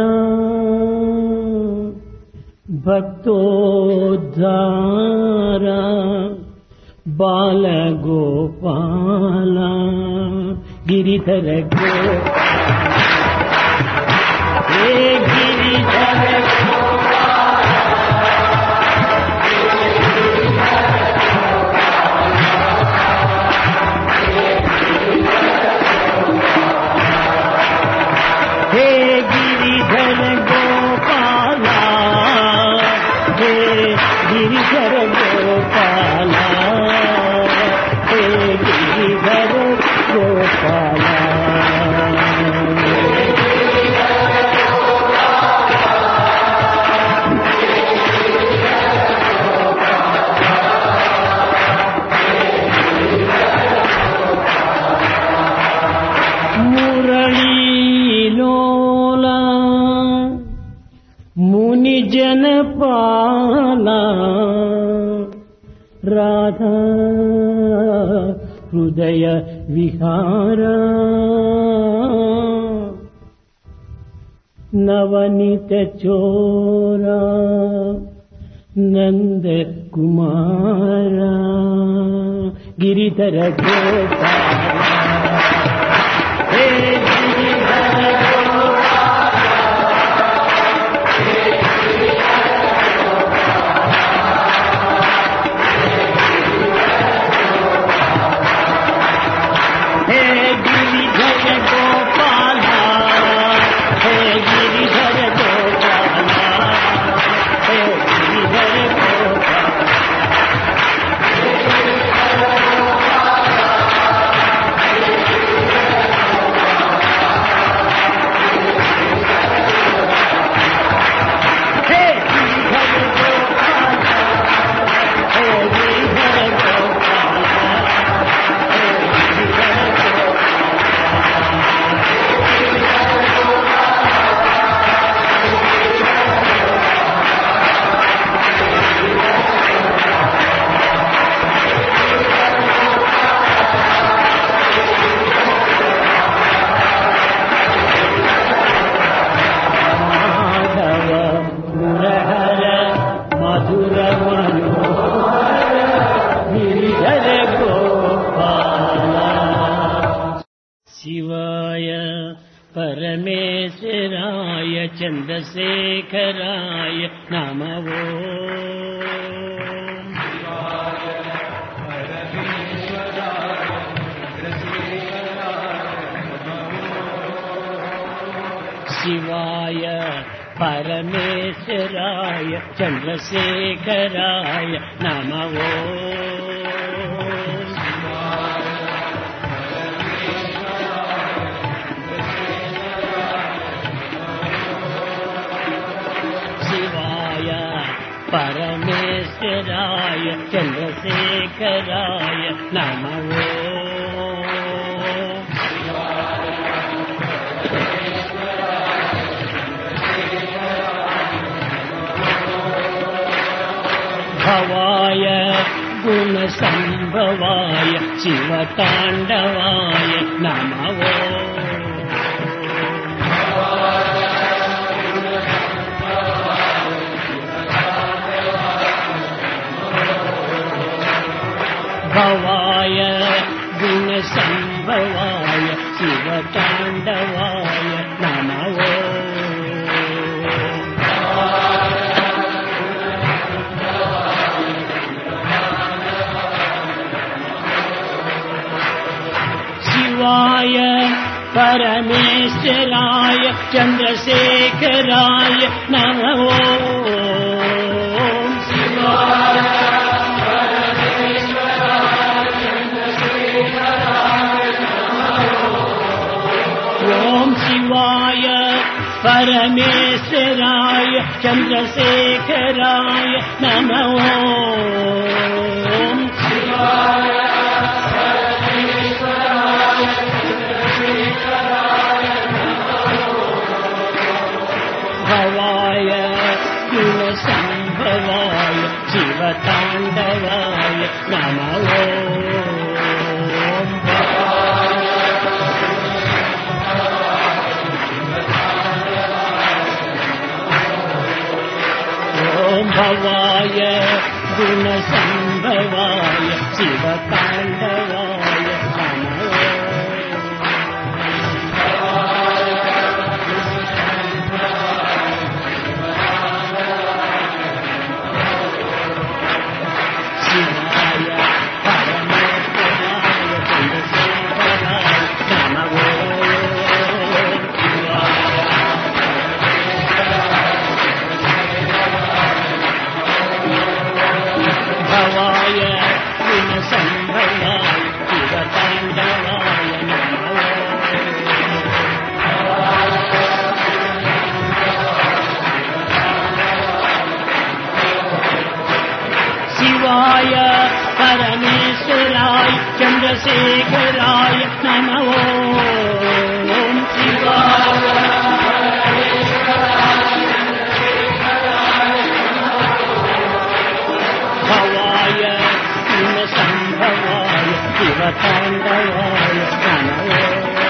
भक्तोद्धार बाल गोपाल गिरिधर हे गिरिधर हे गिरिधर गोपाला हे गिरिधर गोपाला हे गिरिधर गोपाला मुनि जन पाला राधा हृदय विहार नवनीत चोरा नंद कुमार गिरिधर गोपाल हे गिरिधर శివాయ పరమేశ్వరాయ చంద్రశేఖరాయ నమో. శివాయ పరమేశ్వరాయ చంద్రశేఖరాయ నమో. శివాయ పరమేశ్వరాయ చంద్రశేఖరాయ నమో. భవాయ గుణసంభవాయ శివతాండవాయ నమో. భవాయ గుణసంభవాయ శివతాండవాయ నమో. శివాయ పరమేశ్వరాయ చంద్రశేఖరాయ నమో. శివాయ పరమేశ్వరాయ చంద్రశేఖరాయ నమో. ఓం శివాయ పరమేశ్వరాయ చంద్రశేఖరాయ నమో. ఓం శివాయ భవాయ గుణసంభవాయ శివతాండవాయ నమో. ఓం భవాయ గుణసంభవాయ శివతాండవాయ నమో. భవాయ గుణసంభవాయ శివతాండవాయ నమో. శివాయ పరమేశ్వరాయ చంద్రశేఖరాయ నమో. ఓం శివాయ భవాయ గుణసంభవాయ శివతాండవాయ నమో.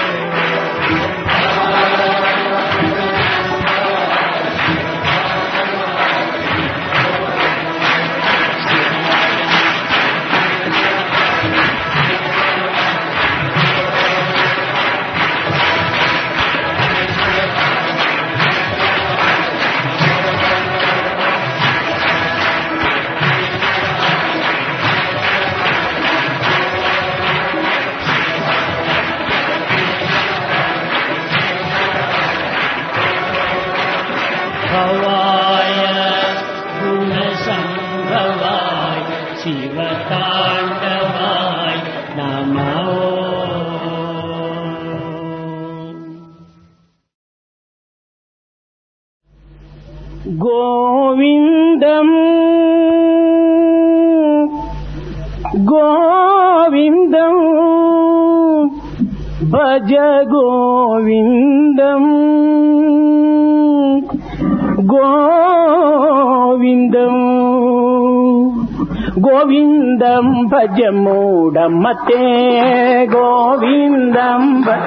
భవాయ గుణసంభవాయ శివతాండవాయ నమో. గోవిందం గోవిందం భజ గోవిందం గోవిందం గోవిందం భజ మూఢమతే గోవిందం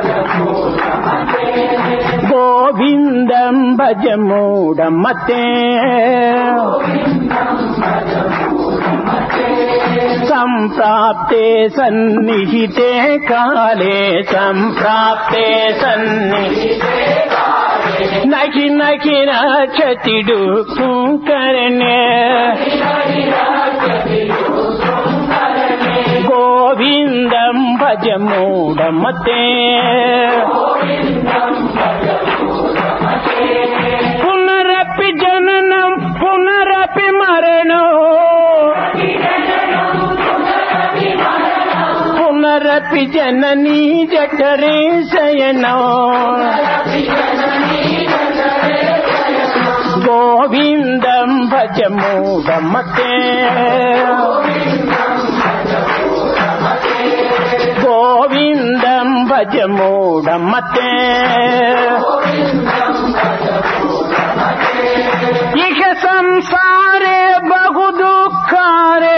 గోవిందం భజ మూఢమతే సంప్రాప్తే సన్నిహితే కాలే సంప్రాప్తే సన్నిహితే నహి నహి రక్షతి దుఃఖం కరణే గోవిందం భజ మూఢమతే పునరపి జననం పునరపి మరణం పునరపి జననీ జఠరే శయనం గోవిందం భజ మూఢమతే గోవిందం భజ మూఢమతే ఇహ సంసారే బహు దుఃఖారే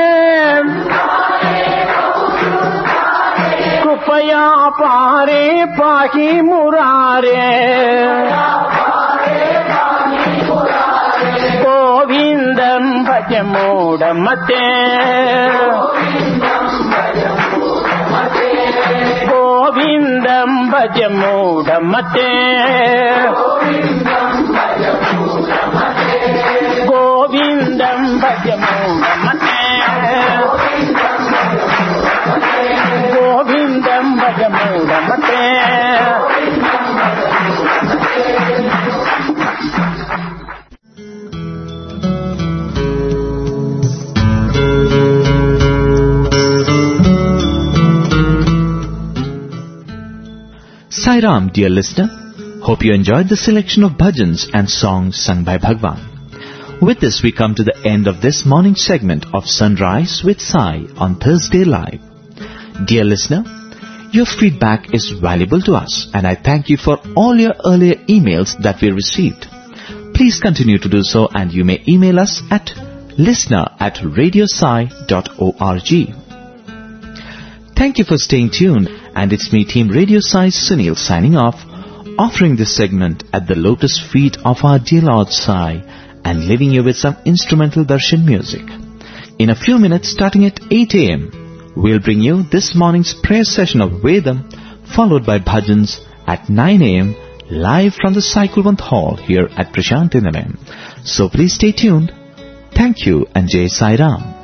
కృపయా పారే పాహి మురారే గోవిందం భజ మూఢమతే గోవిందం భజ మూఢమతే గోవిందం భజ మూఢమతే గోవిందం భజ మూఢమతే Sai Ram, dear listener. Hope you enjoyed the selection of bhajans and songs sung by Bhagwan. With this, we come to the end of this morning segment of Sunrise with Sai on Thursday Live. Dear listener, your feedback is valuable to us, and I thank you for all your earlier emails that we received. Please continue to do so, and you may email us at listener@radiosai.org. Thank you for staying tuned, and it's me, Team Radio Sai Sunil, signing off, offering this segment at the lotus feet of our dear Lord Sai and leaving you with some instrumental darshan music. In a few minutes, starting at 8 a.m., we'll bring you this morning's prayer session of Vedam, followed by bhajans at 9 a.m., live from the Sai Kulwant Hall here at Prashanthi Nilayam. So please stay tuned. Thank you and Jai Sai Ram.